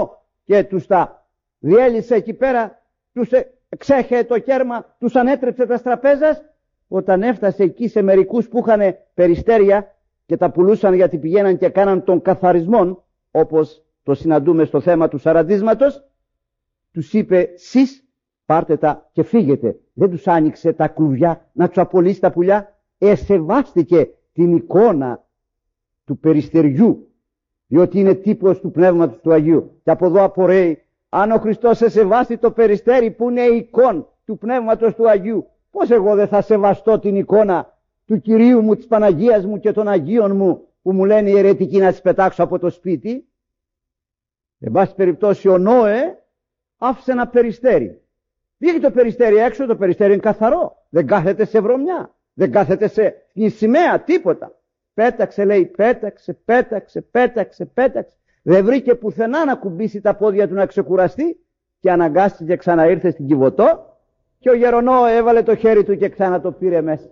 και τους τα διέλυσε εκεί πέρα, τους ξέχε το κέρμα, τους ανέτρεψε τα τραπέζας. Όταν έφτασε εκεί σε μερικούς που είχαν περιστέρια και τα πουλούσαν γιατί πηγαίναν και κάναν τον καθαρισμό, όπως το συναντούμε στο θέμα του σαραντίσματος, τους είπε «Σεις πάρτε τα και φύγετε». Δεν τους άνοιξε τα κλουβιά να τους απολύσει τα πουλιά. Εσεβάστηκε την εικόνα του περιστεριού, διότι είναι τύπος του Πνεύματος του Αγίου. Και από εδώ απορρέει, αν ο Χριστός σεβάστηκε το περιστέρι που είναι εικόν του Πνεύματος του Αγίου, πώς εγώ δεν θα σεβαστώ την εικόνα του Κυρίου μου, της Παναγίας μου και των Αγίων μου, που μου λένε οι αιρετικοί να τις πετάξω από το σπίτι? Εν πάση περιπτώσει, ο Νόε άφησε ένα περιστέρι. Βγήκε το περιστέρι έξω, το περιστέρι είναι καθαρό. Δεν κάθεται σε βρωμιά, δεν κάθεται σε σημαία, τίποτα. Πέταξε, λέει, πέταξε. Δεν βρήκε πουθενά να κουμπίσει τα πόδια του να ξεκουραστεί και αναγκάστηκε και ξαναήρθε στην Κιβωτό και ο Γερονό έβαλε το χέρι του και ξανά το πήρε μέσα.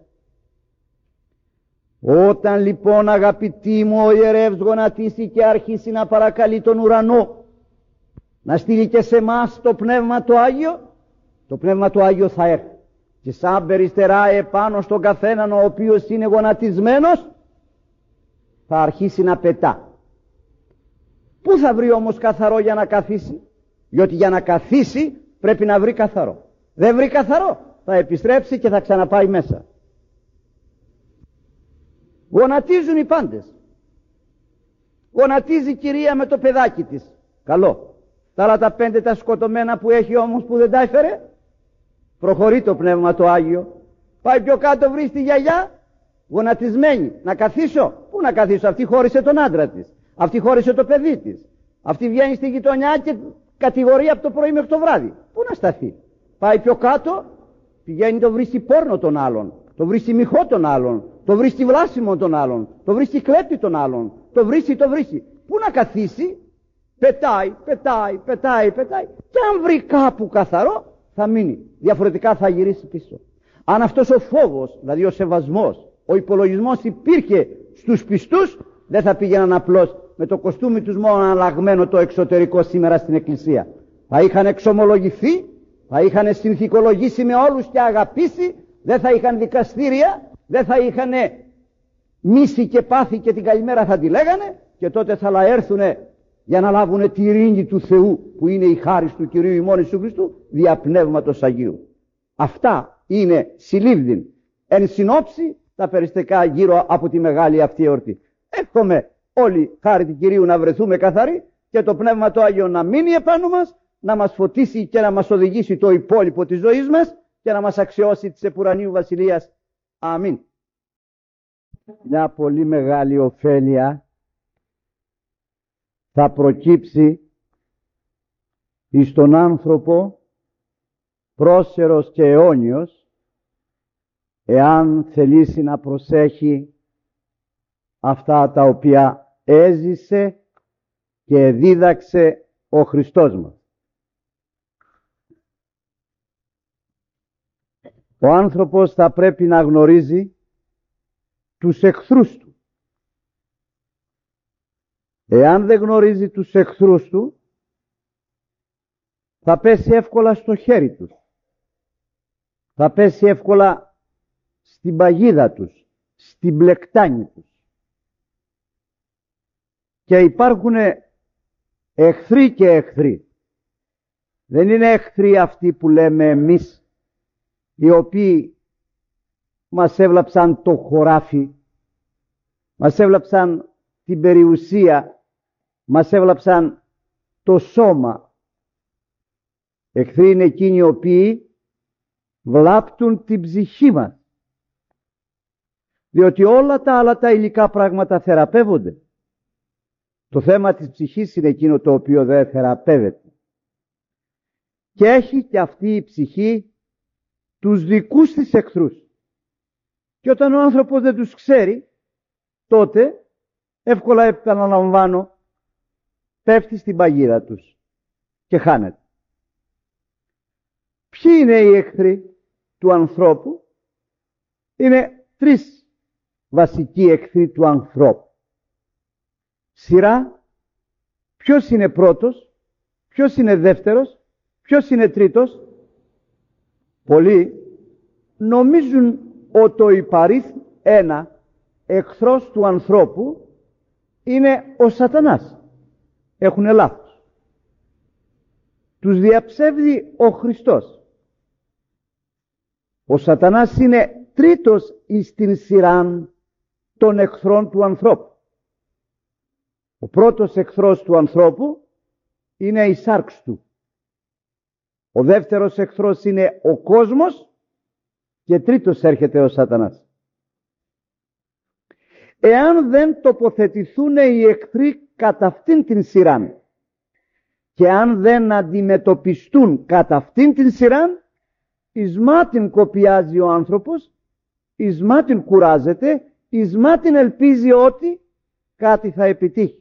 Όταν λοιπόν, αγαπητοί μου, ο ιερεύς γονατίσει και αρχίσει να παρακαλεί τον ουρανό να στείλει και σε εμάς το Πνεύμα το Άγιο, το Πνεύμα το Άγιο θα έρθει και σαν περιστερά επάνω στον καθέναν ο οποίος είναι γονατισμένος θα αρχίσει να πετά. Πού θα βρει όμως καθαρό για να καθίσει? Διότι για να καθίσει πρέπει να βρει καθαρό. Δεν βρει καθαρό, θα επιστρέψει και θα ξαναπάει μέσα. Γονατίζουν οι πάντες. Γονατίζει η κυρία με το παιδάκι της. Καλό. Τα άλλα τα 5 τα σκοτωμένα που έχει όμως που δεν τα έφερε. Προχωρεί το Πνεύμα το Άγιο. Πάει πιο κάτω, βρει τη γιαγιά γονατισμένη. Να καθίσω? Πού να καθίσω? Αυτή χώρισε τον άντρα της. Αυτή χώρισε το παιδί της. Αυτή βγαίνει στη γειτονιά και κατηγορεί από το πρωί μέχρι το βράδυ. Πού να σταθεί? Πάει πιο κάτω, πηγαίνει το βρίσκει πόρνο των άλλων, το βρίσκει μοιχό των άλλων, το βρίσκει βλάσιμο των άλλων, το βρίσκει κλέπτη των άλλων, το βρίσκει. Πού να καθίσει? Πετάει. Και αν βρει κάπου καθαρό θα μείνει. Διαφορετικά θα γυρίσει πίσω. Αν αυτός ο φόβος, δηλαδή ο σεβασμός, ο υπολογισμός υπήρχε στους πιστούς, δεν θα πήγαιναν απλώς με το κοστούμι τους μόνο αλλαγμένο το εξωτερικό σήμερα στην εκκλησία. Θα είχαν εξομολογηθεί, θα είχαν συνθηκολογήσει με όλους και αγαπήσει, δεν θα είχαν δικαστήρια, δεν θα είχαν μίση και πάθη και την καλημέρα θα τη λέγανε και τότε θα έρθουν για να λάβουν τη ειρήνη του Θεού που είναι η χάρις του Κυρίου ημών Ιησού Χριστού δια Πνεύματος Αγίου. Αυτά είναι συλλήβδιν εν συνόψη τα περιστικά γύρω από τη μεγάλη αυτή εορτή. Εύχομαι όλοι χάρη του Κυρίου να βρεθούμε καθαροί και το Πνεύμα το Άγιο να μείνει επάνω μας, να μας φωτίσει και να μας οδηγήσει το υπόλοιπο της ζωής μας και να μας αξιώσει της επουρανίου βασιλείας. Αμήν. Μια πολύ μεγάλη ωφέλεια θα προκύψει εις τον άνθρωπο πρόσερος και αιώνιος εάν θελήσει να προσέχει αυτά τα οποία έζησε και δίδαξε ο Χριστός μας. Ο άνθρωπος θα πρέπει να γνωρίζει τους εχθρούς του. Εάν δεν γνωρίζει τους εχθρούς του, θα πέσει εύκολα στο χέρι τους. Θα πέσει εύκολα στην παγίδα τους, στην πλεκτάνη τους. Και υπάρχουν εχθροί και εχθροί. Δεν είναι εχθροί αυτοί που λέμε εμείς, οι οποίοι μας έβλαψαν το χωράφι, μας έβλαψαν την περιουσία, μας έβλαψαν το σώμα. Εχθροί είναι εκείνοι οι οποίοι βλάπτουν την ψυχή μας. Διότι όλα τα άλλα τα υλικά πράγματα θεραπεύονται. Το θέμα της ψυχής είναι εκείνο το οποίο δεν θεραπεύεται. Και έχει και αυτή η ψυχή τους δικούς της εχθρούς. Και όταν ο άνθρωπος δεν τους ξέρει, τότε εύκολα επαναλαμβάνω πέφτει στην παγίδα τους και χάνεται. Ποιοι είναι οι εχθροί του ανθρώπου? Είναι 3 βασικοί εχθροί του ανθρώπου. Σειρά, ποιος είναι πρώτος, Ποιος είναι δεύτερος, ποιος είναι τρίτος? Πολλοί νομίζουν ότι ο υπαρίθμ ένα εχθρός του ανθρώπου είναι ο Σατανάς. Έχουνε λάθος. Τους διαψεύδει ο Χριστός. Ο Σατανάς είναι τρίτος εις την σειράν των εχθρών του ανθρώπου. Ο πρώτος εχθρός του ανθρώπου είναι η σάρξ του. Ο δεύτερος εχθρός είναι ο κόσμος και τρίτος έρχεται ο Σατανάς. Εάν δεν τοποθετηθούν οι εχθροί κατά αυτήν την σειράν και αν δεν αντιμετωπιστούν κατά αυτήν την σειράν, εις μάτιν κοπιάζει ο άνθρωπος, εις μάτιν κουράζεται, εις μάτιν ελπίζει ότι κάτι θα επιτύχει.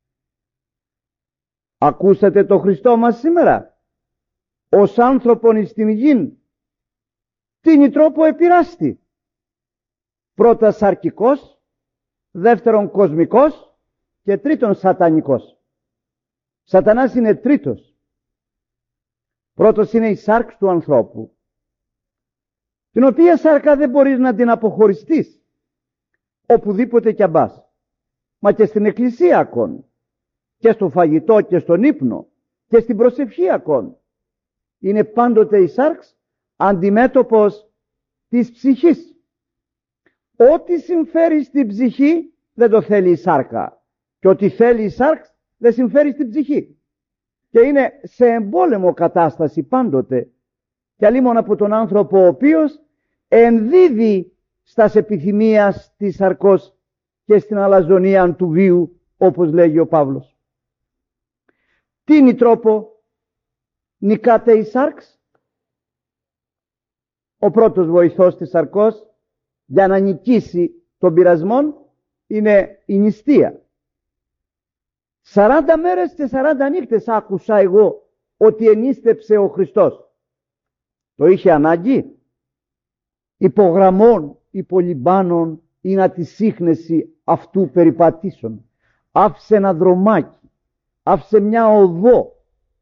Ακούσατε το Χριστό μας σήμερα? Ως άνθρωπον εις την γην, τίνι τρόπο επειράστη. Πρώτα σαρκικός, δεύτερον κοσμικός και τρίτον σατανικός. Σατανάς είναι τρίτος. Πρώτος είναι η σάρξ του ανθρώπου, την οποία σάρκα δεν μπορείς να την αποχωριστείς οπουδήποτε κι αν πας. Μα και στην εκκλησία ακόμη, και στο φαγητό και στον ύπνο και στην προσευχή ακόμη. Είναι πάντοτε η σάρξ αντιμέτωπος της ψυχής. Ό,τι συμφέρει στην ψυχή δεν το θέλει η σάρκα, και ό,τι θέλει η σάρξ δεν συμφέρει στην ψυχή. Και είναι σε εμπόλεμο κατάσταση πάντοτε, και αλλήμον από τον άνθρωπο ο οποίος ενδίδει στας επιθυμίας της σαρκός και στην αλαζονία του βίου, όπως λέγει ο Παύλος. Τι είναι τρόπο νικάται η σάρξ? Ο πρώτος βοηθός της σαρκός για να νικήσει τον πειρασμό είναι η νηστεία. 40 μέρες και 40 νύχτες άκουσα εγώ ότι ενίστεψε ο Χριστός. Το είχε ανάγκη? Υπογραμμών, υπολιμπάνων ή να τη σύχνεση αυτού περιπατήσεων. Άφησε ένα δρομάκι, άφησε μια οδό,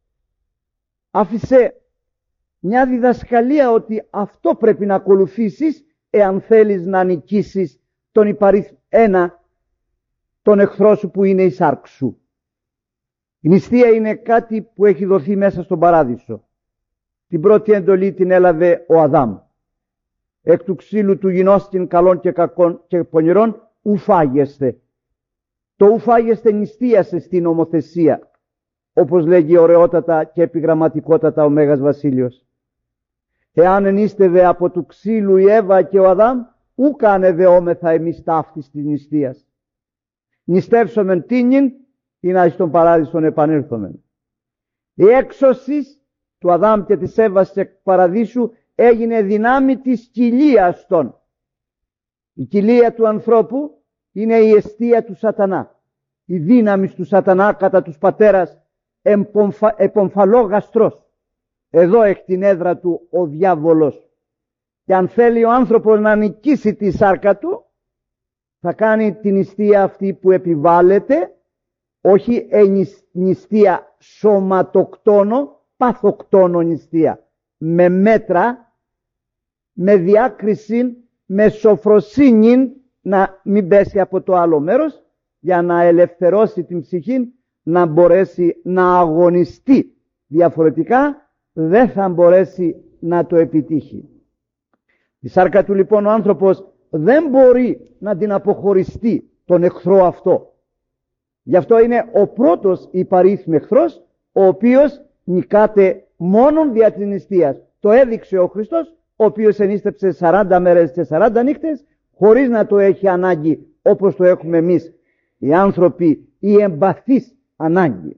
άφησε μια διδασκαλία ότι αυτό πρέπει να ακολουθήσεις εάν θέλεις να νικήσεις τον υπαρίθμο ένα, τον εχθρό σου που είναι η σάρξ σου. Η νηστεία είναι κάτι που έχει δοθεί μέσα στον παράδεισο. Την πρώτη εντολή την έλαβε ο Αδάμ. Εκ του ξύλου του γινώστην καλών και κακών και πονηρών ουφάγεστε. Το ουφάγεστε νηστείασε στην νομοθεσία, όπως λέγει ωραιότατα και επιγραμματικότατα ο Μέγας Βασίλειος. Εάν ενίστε δε από του ξύλου η Εύα και ο Αδάμ, ου κάνε δεόμεθα εμείς ταύτης της νηστείας. Νηστεύσομεν τίνιν, ή να εις τον παράδεισον επανήλθομεν. Η έξωση του Αδάμ και της Εύας εκ παραδείσου έγινε δυνάμει της κοιλίας των. Η κοιλία του ανθρώπου είναι η εστία του Σατανά. Η δύναμη του Σατανά κατά τους πατέρας επομφαλό γαστρός. Εδώ έχει την έδρα του ο διάβολος. Και αν θέλει ο άνθρωπος να νικήσει τη σάρκα του, θα κάνει την νηστεία αυτή που επιβάλλεται, όχι νηστεία σωματοκτόνο, παθοκτόνο νηστεία. Με μέτρα, με διάκριση, με σοφροσύνη, να μην πέσει από το άλλο μέρος, για να ελευθερώσει την ψυχή, να μπορέσει να αγωνιστεί. Διαφορετικά δεν θα μπορέσει να το επιτύχει. Η σάρκα του λοιπόν ο άνθρωπος δεν μπορεί να την αποχωριστεί τον εχθρό αυτό. Γι' αυτό είναι ο πρώτος υπαρίθμ εχθρός, ο οποίος νικάται μόνον δια της νηστείας. Το έδειξε ο Χριστός, ο οποίος ενίστεψε 40 μέρες και 40 νύχτες, χωρίς να το έχει ανάγκη όπως το έχουμε εμείς οι άνθρωποι, οι εμπαθείς ανάγκη.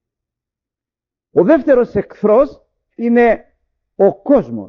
Ο δεύτερος εχθρός είναι ο κόσμος.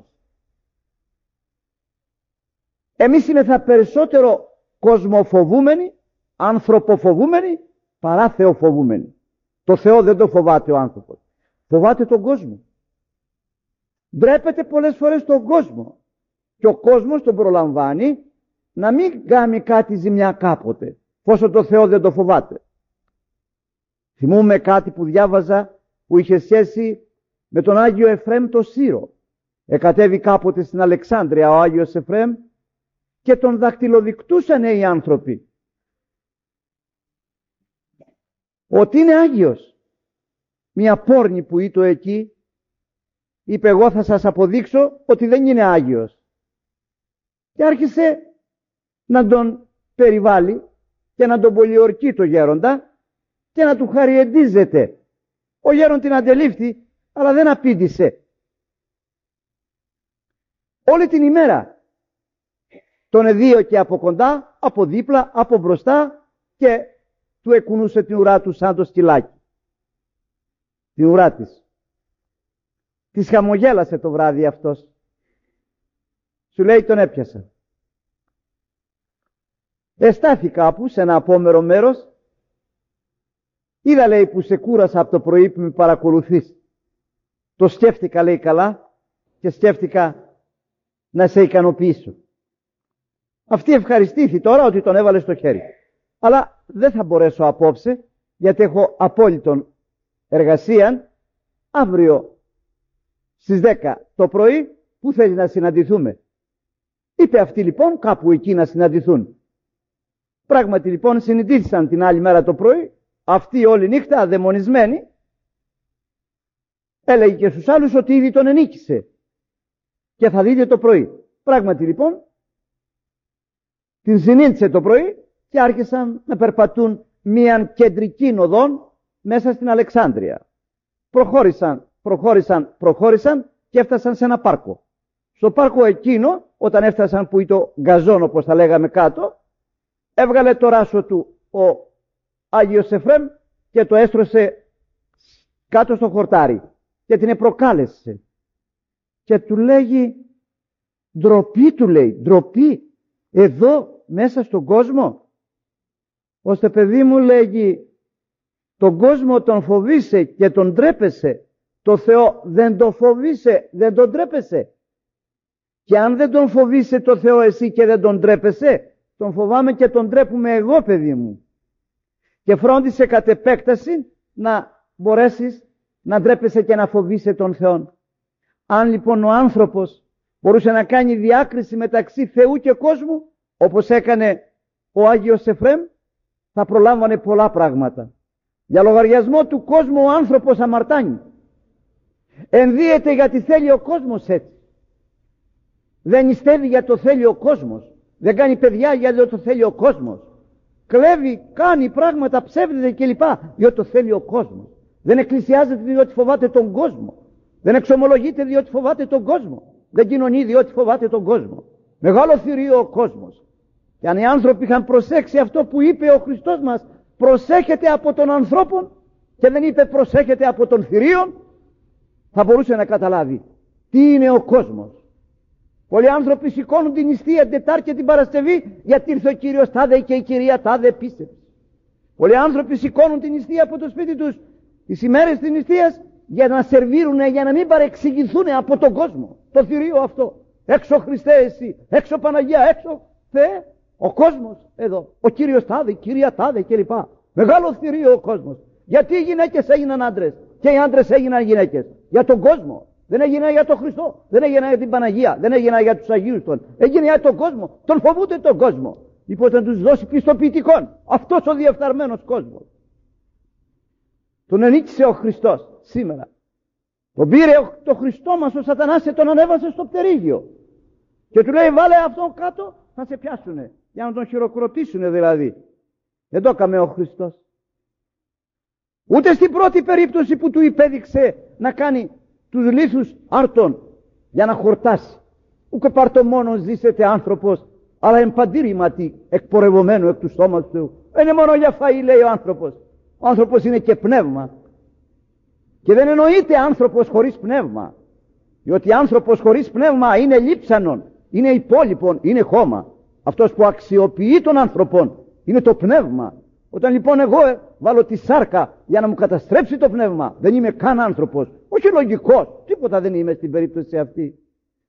Εμείς είμαστε περισσότερο κοσμοφοβούμενοι, ανθρωποφοβούμενοι, παρά θεοφοβούμενοι. Το Θεό δεν το φοβάται ο άνθρωπος. Φοβάται τον κόσμο. Ντρέπεται πολλές φορές τον κόσμο. Και ο κόσμος τον προλαμβάνει να μην κάνει κάτι ζημιά κάποτε. Πόσο το Θεό δεν το φοβάται. Θυμούμαι κάτι που διάβαζα που είχε σχέση με τον Άγιο Εφραίμ το Σύρο. Εκατέβη κάποτε στην Αλεξάνδρεια ο Άγιος Εφραίμ και τον δακτυλοδεικτούσαν οι άνθρωποι ότι είναι Άγιος. Μια πόρνη που ήτο εκεί είπε, εγώ θα σας αποδείξω ότι δεν είναι Άγιος. Και άρχισε να τον περιβάλλει και να τον πολιορκεί το γέροντα και να του χαριεντίζεται. Ο γέρον την αντελήφθη, αλλά δεν απήντησε. Όλη την ημέρα τον εδίωκε από κοντά, από δίπλα, από μπροστά και του εκουνούσε την ουρά του σαν το σκυλάκι. Την ουρά της. Της χαμογέλασε το βράδυ αυτός. Σου λέει, τον έπιασα. Εστάθη κάπου σε ένα απόμερο μέρος. Είδα, λέει, που σε κούρασα από το πρωί που με παρακολουθείς. Το σκέφτηκα, λέει, καλά και σκέφτηκα να σε ικανοποιήσω. Αυτή ευχαριστήθη τώρα ότι τον έβαλε στο χέρι. Αλλά δεν θα μπορέσω απόψε, γιατί έχω απόλυτον εργασία. Αύριο στις 10 το πρωί που θέλει να συναντηθούμε. Είπε αυτή λοιπόν κάπου εκεί να συναντηθούν. Πράγματι λοιπόν συναντήθησαν την άλλη μέρα το πρωί. Αυτή όλη νύχτα αδαιμονισμένη έλεγε και στους άλλους ότι ήδη τον ενίκησε και θα δείτε το πρωί. Πράγματι λοιπόν την συνήντησε το πρωί και άρχισαν να περπατούν μίαν κεντρική οδόν μέσα στην Αλεξάνδρεια. Προχώρησαν και έφτασαν σε ένα πάρκο. Στο πάρκο εκείνο, όταν έφτασαν που ήταν γκαζόν όπως θα λέγαμε κάτω, έβγαλε το ράσο του ο Άγιος Εφραίμ και το έστρωσε κάτω στο χορτάρι και την προκάλεσε. Και του λέγει, ντροπή, του λέει, ντροπή, εδώ μέσα στον κόσμο. Ώστε παιδί μου, λέγει, τον κόσμο τον φοβείσαι και τον ντρέπεσαι. Το Θεό δεν τον φοβείσαι, δεν τον ντρέπεσαι. Και αν δεν τον φοβείσαι το Θεό εσύ και δεν τον ντρέπεσαι, τον φοβάμαι και τον ντρέπουμε εγώ, παιδί μου. Και φρόντισε κατ' επέκταση να μπορέσεις να ντρέπεσαι και να φοβείσαι τον Θεό. Αν λοιπόν ο άνθρωπος μπορούσε να κάνει διάκριση μεταξύ Θεού και κόσμου, όπως έκανε ο Άγιος Εφραίμ, θα προλάμβανε πολλά πράγματα. Για λογαριασμό του κόσμου ο άνθρωπος αμαρτάνει. Ενδύεται γιατί θέλει ο κόσμος έτσι. Δεν νηστεύει για το θέλει ο κόσμος. Δεν κάνει παιδιά γιατί το θέλει ο κόσμος. Κλέβει, κάνει πράγματα, ψεύδεται κλπ. Διότι το θέλει ο κόσμος. Δεν εκκλησιάζεται διότι φοβάται τον κόσμο. Δεν εξομολογείται διότι φοβάται τον κόσμο. Δεν κοινωνεί διότι φοβάται τον κόσμο. Μεγάλο θηρίο ο κόσμος. Και αν οι άνθρωποι είχαν προσέξει αυτό που είπε ο Χριστός μας, προσέχετε από τον ανθρώπων, και δεν είπε προσέχετε από τον θηρίον, θα μπορούσε να καταλάβει τι είναι ο κόσμος. Πολλοί άνθρωποι σηκώνουν την νηστεία Τετάρτη και την Παρασκευή γιατί ήρθε ο Κύριος τάδε και η κυρία τάδε πίστευε. Πολλοί άνθρωποι σηκώνουν την νηστεία από το σπίτι τους τις ημέρες της νηστείας για να σερβίρουν, για να μην παρεξηγηθούν από τον κόσμο. Το θηρίο αυτό. Έξω Χριστέ εσύ, έξω Παναγία, έξω Θεέ. Ο κόσμος εδώ, ο Κύριος τάδε, η κυρία τάδε κλπ. Μεγάλο θηρίο ο κόσμος. Γιατί οι γυναίκες έγιναν άντρες και οι άντρες έγιναν γυναίκες? Για τον κόσμο. Δεν έγινε για τον Χριστό, δεν έγινε για την Παναγία, δεν έγινε για τους Αγίους των. Έγινε για τον κόσμο. Τον φοβούνται τον κόσμο. Λοιπόν, να τους δώσει πιστοποιητικών. Αυτός ο διεφθαρμένος κόσμος. Τον ενίκησε ο Χριστός σήμερα. Τον πήρε το Χριστό μας ο Σατανάς και τον ανέβασε στο πτερίγιο. Και του λέει, βάλε αυτόν κάτω, θα σε πιάσουνε. Για να τον χειροκροτήσουνε δηλαδή. Δεν το έκαμε ο Χριστός. Ούτε στην πρώτη περίπτωση που του υπέδειξε να κάνει τους λίθους άρτων για να χορτάσει. Ούκε πάρτο μόνος ζήσετε άνθρωπος, αλλά εμπαντήρηματι εκπορευωμένο εκ του στόματος του. Δεν είναι μόνο για φαΐ, λέει ο άνθρωπος. Ο άνθρωπος είναι και πνεύμα. Και δεν εννοείται άνθρωπος χωρίς πνεύμα. Διότι άνθρωπος χωρίς πνεύμα είναι λείψανον, είναι υπόλοιπον, είναι χώμα. Αυτός που αξιοποιεί τον άνθρωπον είναι το πνεύμα. Όταν λοιπόν εγώ βάλω τη σάρκα για να μου καταστρέψει το πνεύμα, δεν είμαι καν άνθρωπος, όχι λογικός, τίποτα δεν είμαι στην περίπτωση αυτή.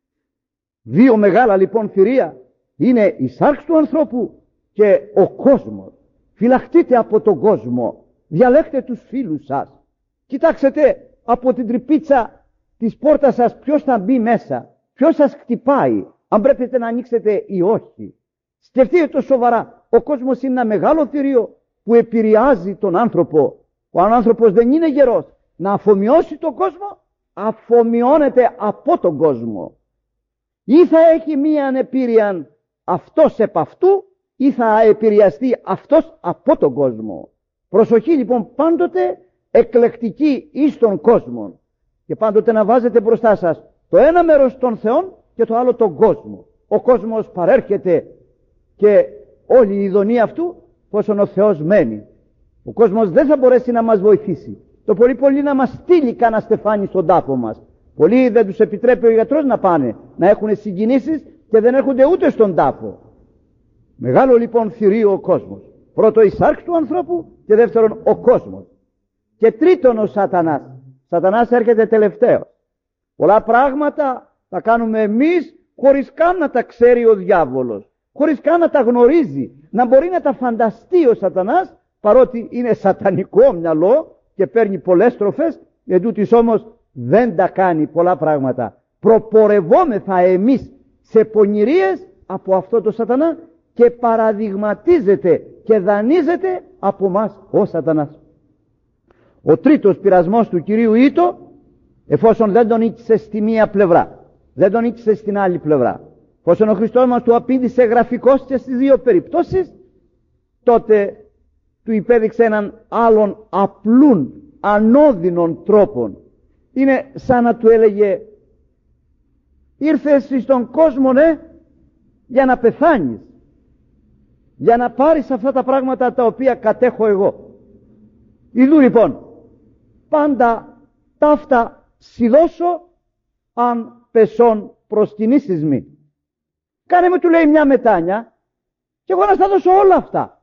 Δύο μεγάλα λοιπόν θηρία είναι η σάρξη του ανθρώπου και ο κόσμος. Φυλαχτείτε από τον κόσμο, διαλέξτε τους φίλους σας. Κοιτάξτε, από την τρυπίτσα της πόρτας σας ποιος θα μπει μέσα, ποιος σας χτυπάει, αν πρέπει να ανοίξετε ή όχι. Σκεφτείτε το σοβαρά. Ο κόσμος είναι ένα μεγάλο θηρίο που επηρεάζει τον άνθρωπο. Ο άνθρωπος δεν είναι γερός. Να αφομοιώσει τον κόσμο, αφομοιώνεται από τον κόσμο. Ή θα έχει μία ανεπήρεια αυτός επ' αυτού, ή θα επηρεαστεί αυτός από τον κόσμο. Προσοχή λοιπόν, πάντοτε εκλεκτική εις τον κόσμο. Και πάντοτε να βάζετε μπροστά σας το ένα μέρος των θεών και το άλλο τον κόσμο. Ο κόσμος παρέρχεται και όλη η ειδονή αυτού πόσον ο Θεός μένει. Ο κόσμος δεν θα μπορέσει να μας βοηθήσει. Το πολύ πολύ να μας στείλει κανένα στεφάνι στον τάφο μας. Πολλοί δεν τους επιτρέπει ο γιατρός να πάνε, να έχουν συγκινήσεις και δεν έρχονται ούτε στον τάφο. Μεγάλο λοιπόν θηρίο ο κόσμος. Πρώτο η σάρξη του ανθρώπου και δεύτερον ο κόσμος. Και τρίτον ο Σατανάς. Σατανάς έρχεται τελευταίο. Πολλά πράγματα τα κάνουμε εμείς χωρίς καν να τα ξέρει ο διάβολος. Χωρίς καν να τα γνωρίζει. Να μπορεί να τα φανταστεί ο Σατανάς, παρότι είναι σατανικό μυαλό και παίρνει πολλές στροφές, εντούτοις όμως δεν τα κάνει πολλά πράγματα. Προπορευόμεθα εμείς σε πονηρίες από αυτό το Σατανά και παραδειγματίζεται και δανείζεται από μας ο Σατανάς. Ο τρίτος πειρασμός του Κυρίου ήτο, εφόσον δεν τον ήτησε στη μία πλευρά, δεν τον ήτησε στην άλλη πλευρά, εφόσον ο Χριστός μας του απήντησε γραφικώς και στις δύο περιπτώσεις, τότε του υπέδειξε έναν άλλον απλούν, ανώδυνων τρόπων. Είναι σαν να του έλεγε, ήρθες στον κόσμο για να πεθάνεις, για να πάρεις αυτά τα πράγματα τα οποία κατέχω εγώ. Ιδού λοιπόν, πάντα ταύτα σιδώσω αν πεσόν προσκυνήσεις μη. Κάνε με, του λέει, μια μετάνια και εγώ να στα δώσω όλα αυτά.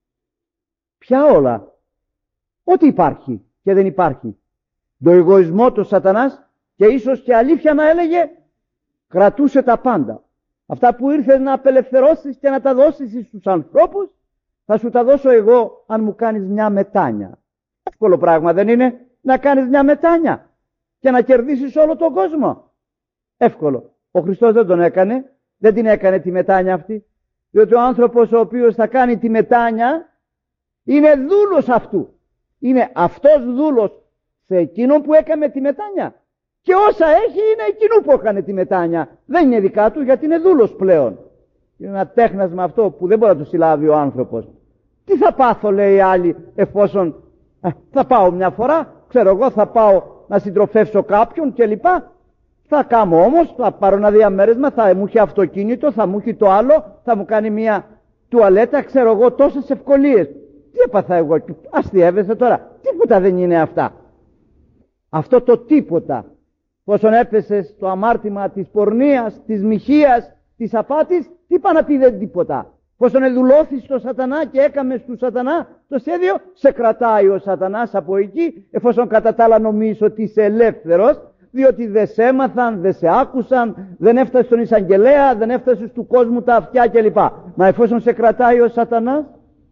Ποια όλα? Ό,τι υπάρχει και δεν υπάρχει. Το εγωισμό του Σατανάς, και ίσως και αλήθεια να έλεγε, κρατούσε τα πάντα. Αυτά που ήρθες να απελευθερώσεις και να τα δώσεις στους ανθρώπους, θα σου τα δώσω εγώ αν μου κάνεις μια μετάνια. Εύκολο πράγμα δεν είναι να κάνεις μια μετάνια και να κερδίσεις όλο τον κόσμο? Εύκολο. Ο Χριστός δεν τον έκανε, δεν την έκανε τη μετάνια αυτή, διότι ο άνθρωπος ο οποίος θα κάνει τη μετάνια είναι δούλος αυτού. Είναι αυτός δούλος σε εκείνον που έκανε τη μετάνια. Και όσα έχει είναι εκείνου που έκανε τη μετάνια. Δεν είναι δικά του, γιατί είναι δούλος πλέον. Είναι ένα τέχνασμα αυτό που δεν μπορεί να το συλλάβει ο άνθρωπος. Τι θα πάθω, λέει οι άλλοι, εφόσον θα πάω μια φορά, ξέρω εγώ, θα πάω να συντροφεύσω κάποιον κλπ. Θα κάνω όμως, θα πάρω ένα διαμέρισμα, θα μου έχει αυτοκίνητο, θα μου έχει το άλλο, θα μου κάνει μια τουαλέτα, ξέρω εγώ, τόσες ευκολίες. Τι έπαθα εγώ, αστιεύεσαι τώρα? Τίποτα δεν είναι αυτά. Αυτό το τίποτα, πόσον έπεσε στο αμάρτημα της πορνείας, της μοιχείας, της απάτης, τι πάει να πει δεν τίποτα? Πόσον εδουλώθης στο Σατανά και έκαμε στο Σατανά το σχέδιο, σε κρατάει ο Σατανάς από εκεί, εφόσον κατά τα άλλα νομίζεις ότι είσαι ελεύθερος, διότι δεν σε έμαθαν, δεν σε άκουσαν, δεν έφτασε στον εισαγγελέα, δεν έφτασε του κόσμου τα αυτιά κλπ. Μα εφόσον σε κρατάει ο Σατανάς,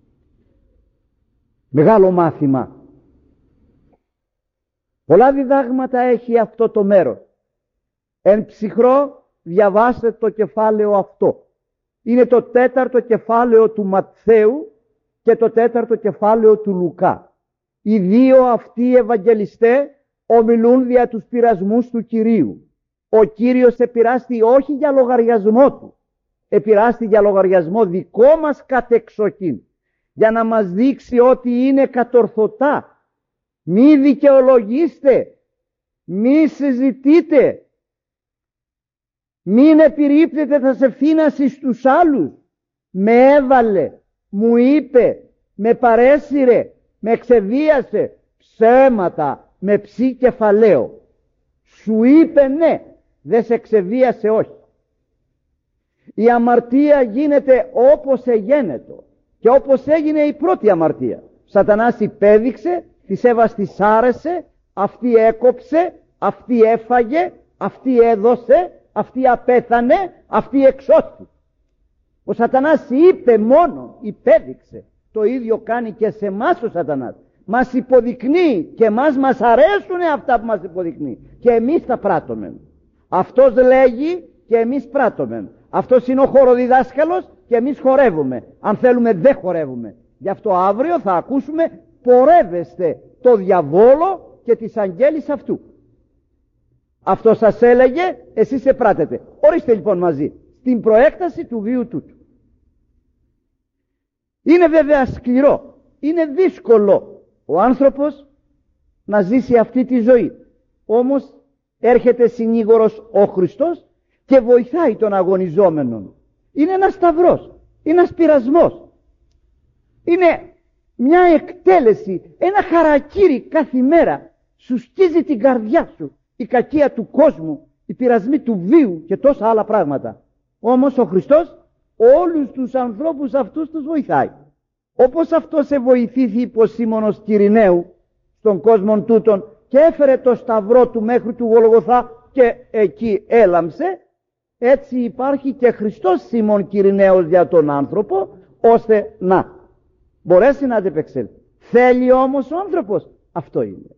μεγάλο μάθημα. Πολλά διδάγματα έχει αυτό το μέρος. Εν ψυχρό διαβάστε το κεφάλαιο αυτό. Είναι το 4ο κεφάλαιο του Ματθαίου και το 4ο κεφάλαιο του Λουκά. Οι δύο αυτοί Ευαγγελιστές ομιλούν δια τους πειρασμούς του Κυρίου. Ο Κύριος επειράστη όχι για λογαριασμό του, επειράστη για λογαριασμό δικό μας κατεξοχήν, για να μας δείξει ότι είναι κατορθωτά. Μη δικαιολογήστε, μη συζητείτε, μην επιρρύπτετε τα ευθύναση στους άλλους. Με έβαλε, μου είπε, με παρέσυρε, με εξεβίασε, ψέματα, με ψή κεφαλαίο. Σου είπε ναι, δεν σε εξεβίασε όχι. Η αμαρτία γίνεται όπως εγένετο και όπως έγινε η πρώτη αμαρτία. Σατανάς υπέδειξε, της Εύας της άρεσε, αυτή έκοψε, αυτή έφαγε, αυτή έδωσε, αυτή απέθανε, αυτή εξώστη. Ο Σατανάς είπε μόνο, υπέδειξε. Το ίδιο κάνει και σε εμάς ο Σατανάς. μας υποδεικνύει και μας αρέσουν αυτά που μας υποδεικνύει και εμείς τα πράττουμε. Αυτός λέγει και εμείς πράττουμε. Αυτός είναι ο χοροδιδάσκαλος και εμείς χορεύουμε. Αν θέλουμε δεν χορεύουμε. Γι' αυτό αύριο θα ακούσουμε πορεύεστε το διαβόλο και τις αγγέλης αυτού. Αυτό σας έλεγε, εσείς επράτετε. Ορίστε λοιπόν μαζί στην προέκταση του βίου τούτου. Είναι βέβαια σκληρό, είναι δύσκολο ο άνθρωπος να ζήσει αυτή τη ζωή. Όμως έρχεται συνήγορος ο Χριστός και βοηθάει τον αγωνιζόμενον. Είναι ένας σταυρός, είναι ένας πειρασμός, είναι μια εκτέλεση, ένα χαρακίρι κάθε μέρα. Σου σκίζει την καρδιά σου η κακία του κόσμου, οι πειρασμοί του βίου και τόσα άλλα πράγματα. Όμως ο Χριστός όλους τους ανθρώπους αυτούς τους βοηθάει. Όπως αυτός βοηθήθη υπό Σίμωνος Κυρηναίου στον κόσμο τούτον και έφερε το σταυρό του μέχρι του Γολγοθά και εκεί έλαμψε, έτσι υπάρχει και Χριστός Σίμων Κυρηναίος για τον άνθρωπο, ώστε να μπορέσει να αντεπεξέλθει. Θέλει όμως ο άνθρωπος, αυτό είναι.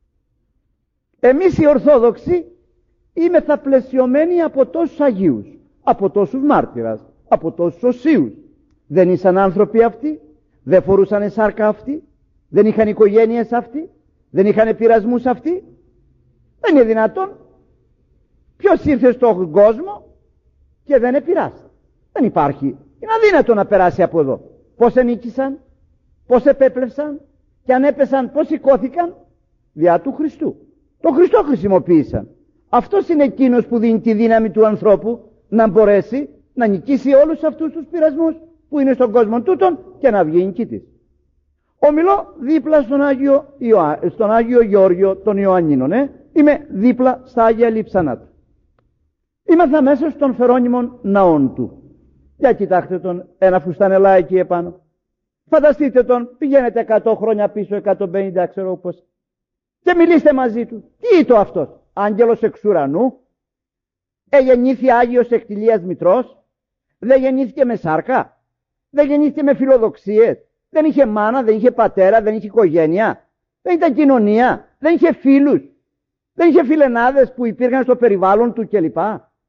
Εμείς οι Ορθόδοξοι είμεθα πλαισιωμένοι από τόσους Αγίους, από τόσους μάρτυρας, από τόσους οσίους. Δεν ήσαν άνθρωποι αυτοί, δεν φορούσαν σάρκα αυτοί, δεν είχαν οικογένειες αυτοί, δεν είχαν πειρασμούς αυτοί. Δεν είναι δυνατόν. Ποιος ήρθε στον κόσμο και δεν επηράσει? Δεν υπάρχει. Είναι αδύνατο να περάσει από εδώ. Πώς ενίκησαν, πώς επέπλευσαν και αν έπεσαν πώς σηκώθηκαν? Διά του Χριστού. Το Χριστό χρησιμοποίησαν. Αυτός είναι εκείνος που δίνει τη δύναμη του ανθρώπου να μπορέσει να νικήσει όλους αυτούς τους πειρασμούς που είναι στον κόσμο τούτον και να βγει νικητής. Ομιλώ δίπλα στον Άγιο Γεώργιο των Ιωαννίνων. Είμαι δίπλα στα Άγια Λείψανα του. Είμαστε μέσα στον φερόνιμον ναόν του. Για κοιτάξτε τον, ένα φουστανελά εκεί επάνω. Φανταστείτε τον, πηγαίνετε 100 χρόνια πίσω, 150 ξέρω πώς, και μιλήστε μαζί του. Τι είναι αυτός? Άγγελος εξ ουρανού? Γεννήθη Άγιος εκτιλίας μητρός? Δεν γεννήθηκε με σάρκα? Δεν γεννήθηκε με φιλοδοξίες? Δεν είχε μάνα, δεν είχε πατέρα, δεν είχε οικογένεια, δεν ήταν κοινωνία, δεν είχε φίλους, δεν είχε φιλενάδες που υπήρχαν στο περιβάλλον του κλπ.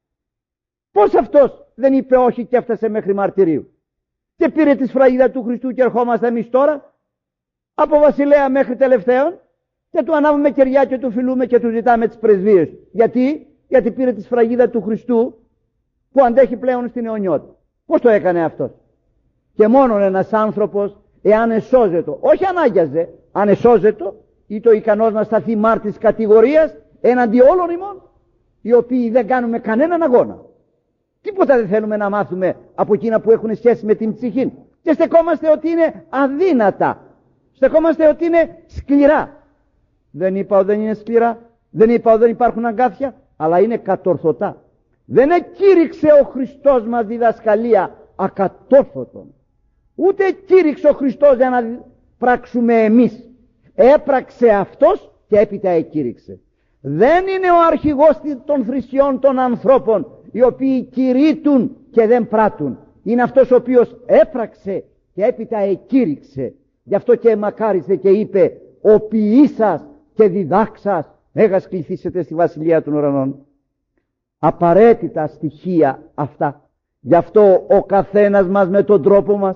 Πώς αυτός δεν είπε όχι και έφτασε μέχρι μαρτυρίου και πήρε τη σφραγίδα του Χριστού και ερχόμαστε εμείς τώρα από βασιλέα μέχρι τελευταίον και του ανάβουμε κεριά και του φιλούμε και του ζητάμε τις πρεσβείες? Γιατί πήρε τη σφραγίδα του Χριστού που αντέχει πλέον στην αιωνιότητα. Πώς το έκανε αυτός? Και μόνον ένας άνθρωπος, εάν εσώζετο, όχι ανάγκιαζε, αν εσώζετο, ή το ικανός να σταθεί μάρτης κατηγορίας έναντι όλων ημών, οι οποίοι δεν κάνουμε κανέναν αγώνα. Τίποτα δεν θέλουμε να μάθουμε από εκείνα που έχουν σχέση με την ψυχή και στεκόμαστε ότι είναι αδύνατα, στεκόμαστε ότι είναι σκληρά. Δεν είπα ότι δεν είναι σκληρά, δεν είπα ότι δεν υπάρχουν αγκάθια, αλλά είναι κατορθωτά. Δεν εκήρυξε ο Χριστός μας διδασκαλία ακατόρθωτον. Ούτε κήρυξε ο Χριστός για να πράξουμε εμείς. Έπραξε αυτός και έπειτα εκήρυξε. Δεν είναι ο αρχηγός των θρησκειών των ανθρώπων οι οποίοι κηρύττουν και δεν πράττουν. Είναι αυτός ο οποίος έπραξε και έπειτα εκήρυξε. Γι' αυτό και μακάρισε και είπε «Ο ποιήσας και διδάξας έγας κληθήσετε στη βασιλεία των ουρανών». Απαραίτητα στοιχεία αυτά. Γι' αυτό ο καθένας μας με τον τρόπο μας,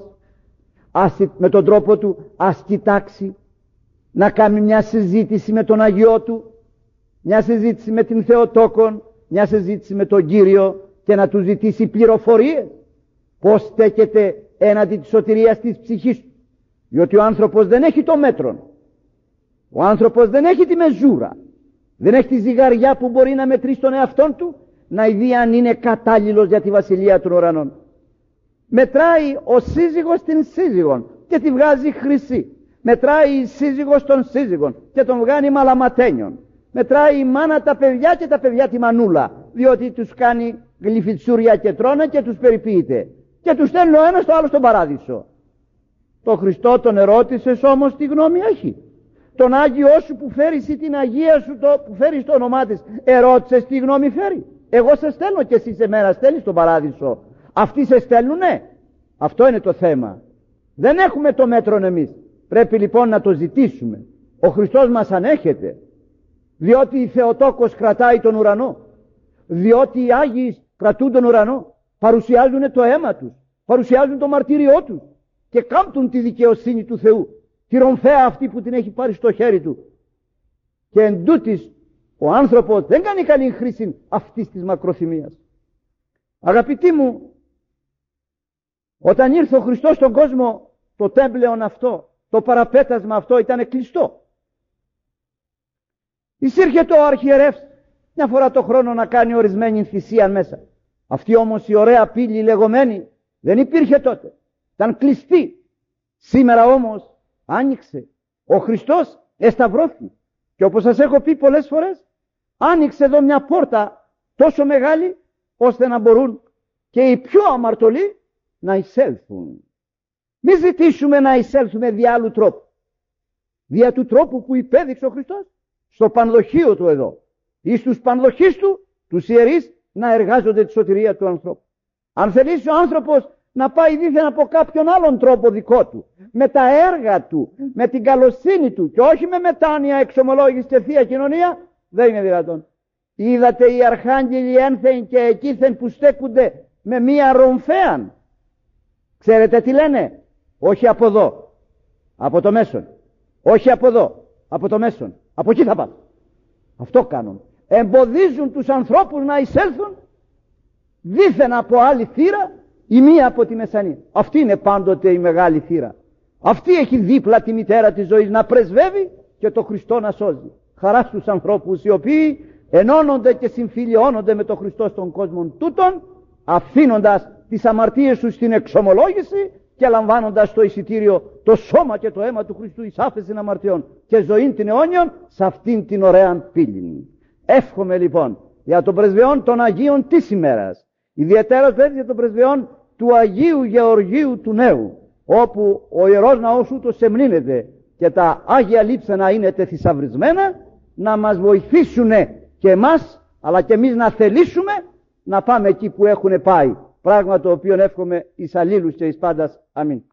με τον τρόπο του, ας κοιτάξει να κάνει μια συζήτηση με τον Αγιό του, μια συζήτηση με την Θεοτόκον, μια συζήτηση με τον Κύριο και να του ζητήσει πληροφορίες πώς στέκεται έναντι της σωτηρίας της ψυχής του. Διότι ο άνθρωπος δεν έχει το μέτρο, ο άνθρωπος δεν έχει τη μεζούρα, δεν έχει τη ζυγαριά που μπορεί να μετρήσει τον εαυτόν του, να δει αν είναι κατάλληλος για τη βασιλεία των ουρανών. Μετράει ο σύζυγος την σύζυγον και τη βγάζει χρυσή. Μετράει η σύζυγος των σύζυγων και τον βγάνει μαλαματένιον. Μετράει η μάνα τα παιδιά και τα παιδιά τη μανούλα, διότι τους κάνει γλυφιτσούρια και τρώνε και τους περιποιείται και τους στέλνει ο ένας το άλλο στον παράδεισο. Το Χριστό τον ερώτησες όμως τι γνώμη έχει? Τον Άγιό σου που φέρεις ή την Αγία σου που φέρεις το όνομά της, ερώτησες τι γνώμη φέρει? Εγώ σε στέλνω και εσύ σε μένα στέλνεις στον παράδεισο. Αυτοί σε στέλνουνε? Αυτό είναι το θέμα. Δεν έχουμε το μέτρο εμείς. Πρέπει λοιπόν να το ζητήσουμε. Ο Χριστός μας ανέχεται, διότι η Θεοτόκος κρατάει τον ουρανό, διότι οι Άγιοι κρατούν τον ουρανό, παρουσιάζουν το αίμα τους, παρουσιάζουν το μαρτύριό τους και κάμπτουν τη δικαιοσύνη του Θεού, τη ρομφαία αυτή που την έχει πάρει στο χέρι του. Και εν τούτης ο άνθρωπος δεν κάνει καλή χρήση αυτής της μακροθυμίας. Αγαπητοί μου, όταν ήρθε ο Χριστός στον κόσμο, το τέμπλεον αυτό, το παραπέτασμα αυτό ήταν κλειστό. Εισήρχεται ο αρχιερεύς μια φορά το χρόνο να κάνει ορισμένη θυσία μέσα. Αυτή όμως η ωραία πύλη λεγόμενη δεν υπήρχε τότε. Ήταν κλειστή. Σήμερα όμως άνοιξε. Ο Χριστός εσταυρώθη. Και όπως σας έχω πει πολλές φορές, άνοιξε εδώ μια πόρτα τόσο μεγάλη ώστε να μπορούν και οι πιο αμαρτωλοί να εισέλθουν. Μη ζητήσουμε να εισέλθουμε δια άλλου τρόπου. Δια του τρόπου που υπέδειξε ο Χριστός στο πανδοχείο του εδώ ή στους πανδοχείς του, τους ιερείς, να εργάζονται τη σωτηρία του ανθρώπου. Αν θελήσει ο άνθρωπος να πάει δίθεν από κάποιον άλλον τρόπο δικό του, με τα έργα του, με την καλοσύνη του και όχι με μετάνοια, εξομολόγηση και θεία κοινωνία, δεν είναι δυνατόν. Είδατε οι αρχάγγελοι ένθεν και εκείθεν που στέκονται με μία ρομφέαν. Ξέρετε τι λένε? Όχι από εδώ, από το μέσον. Όχι από εδώ, από το μέσον. Από εκεί θα πάμε. Αυτό κάνουν. Εμποδίζουν τους ανθρώπους να εισέλθουν δίθεν από άλλη θύρα ή μία από τη μεσανή. Αυτή είναι πάντοτε η μεγάλη θύρα. Αυτή έχει δίπλα τη μητέρα της ζωής να πρεσβεύει και το Χριστό να σώζει. Χαρά στους ανθρώπους οι οποίοι ενώνονται και συμφιλιώνονται με τον Χριστό στον κόσμο τούτον, αφήνοντας τις αμαρτίες τους στην εξομολόγηση και λαμβάνοντας το εισιτήριο, το σώμα και το αίμα του Χριστού εις άφεση αμαρτιών και ζωήν την αιώνιον σε αυτήν την ωραία πύλη. Εύχομαι λοιπόν για τον πρεσβεών των Αγίων της ημέρας, ιδιαίτερα για τον πρεσβεών του Αγίου Γεωργίου του Νέου, όπου ο Ιερός Ναός ούτως εμνύνεται και τα Άγια Λείψανα είναι θησαυρισμένα, να μας βοηθήσουν και εμάς, αλλά και εμείς να θελήσουμε να πάμε εκεί που έχουν πάει. Πράγμα το οποίο εύχομαι εις αλλήλους και εις πάντας. Αμήν.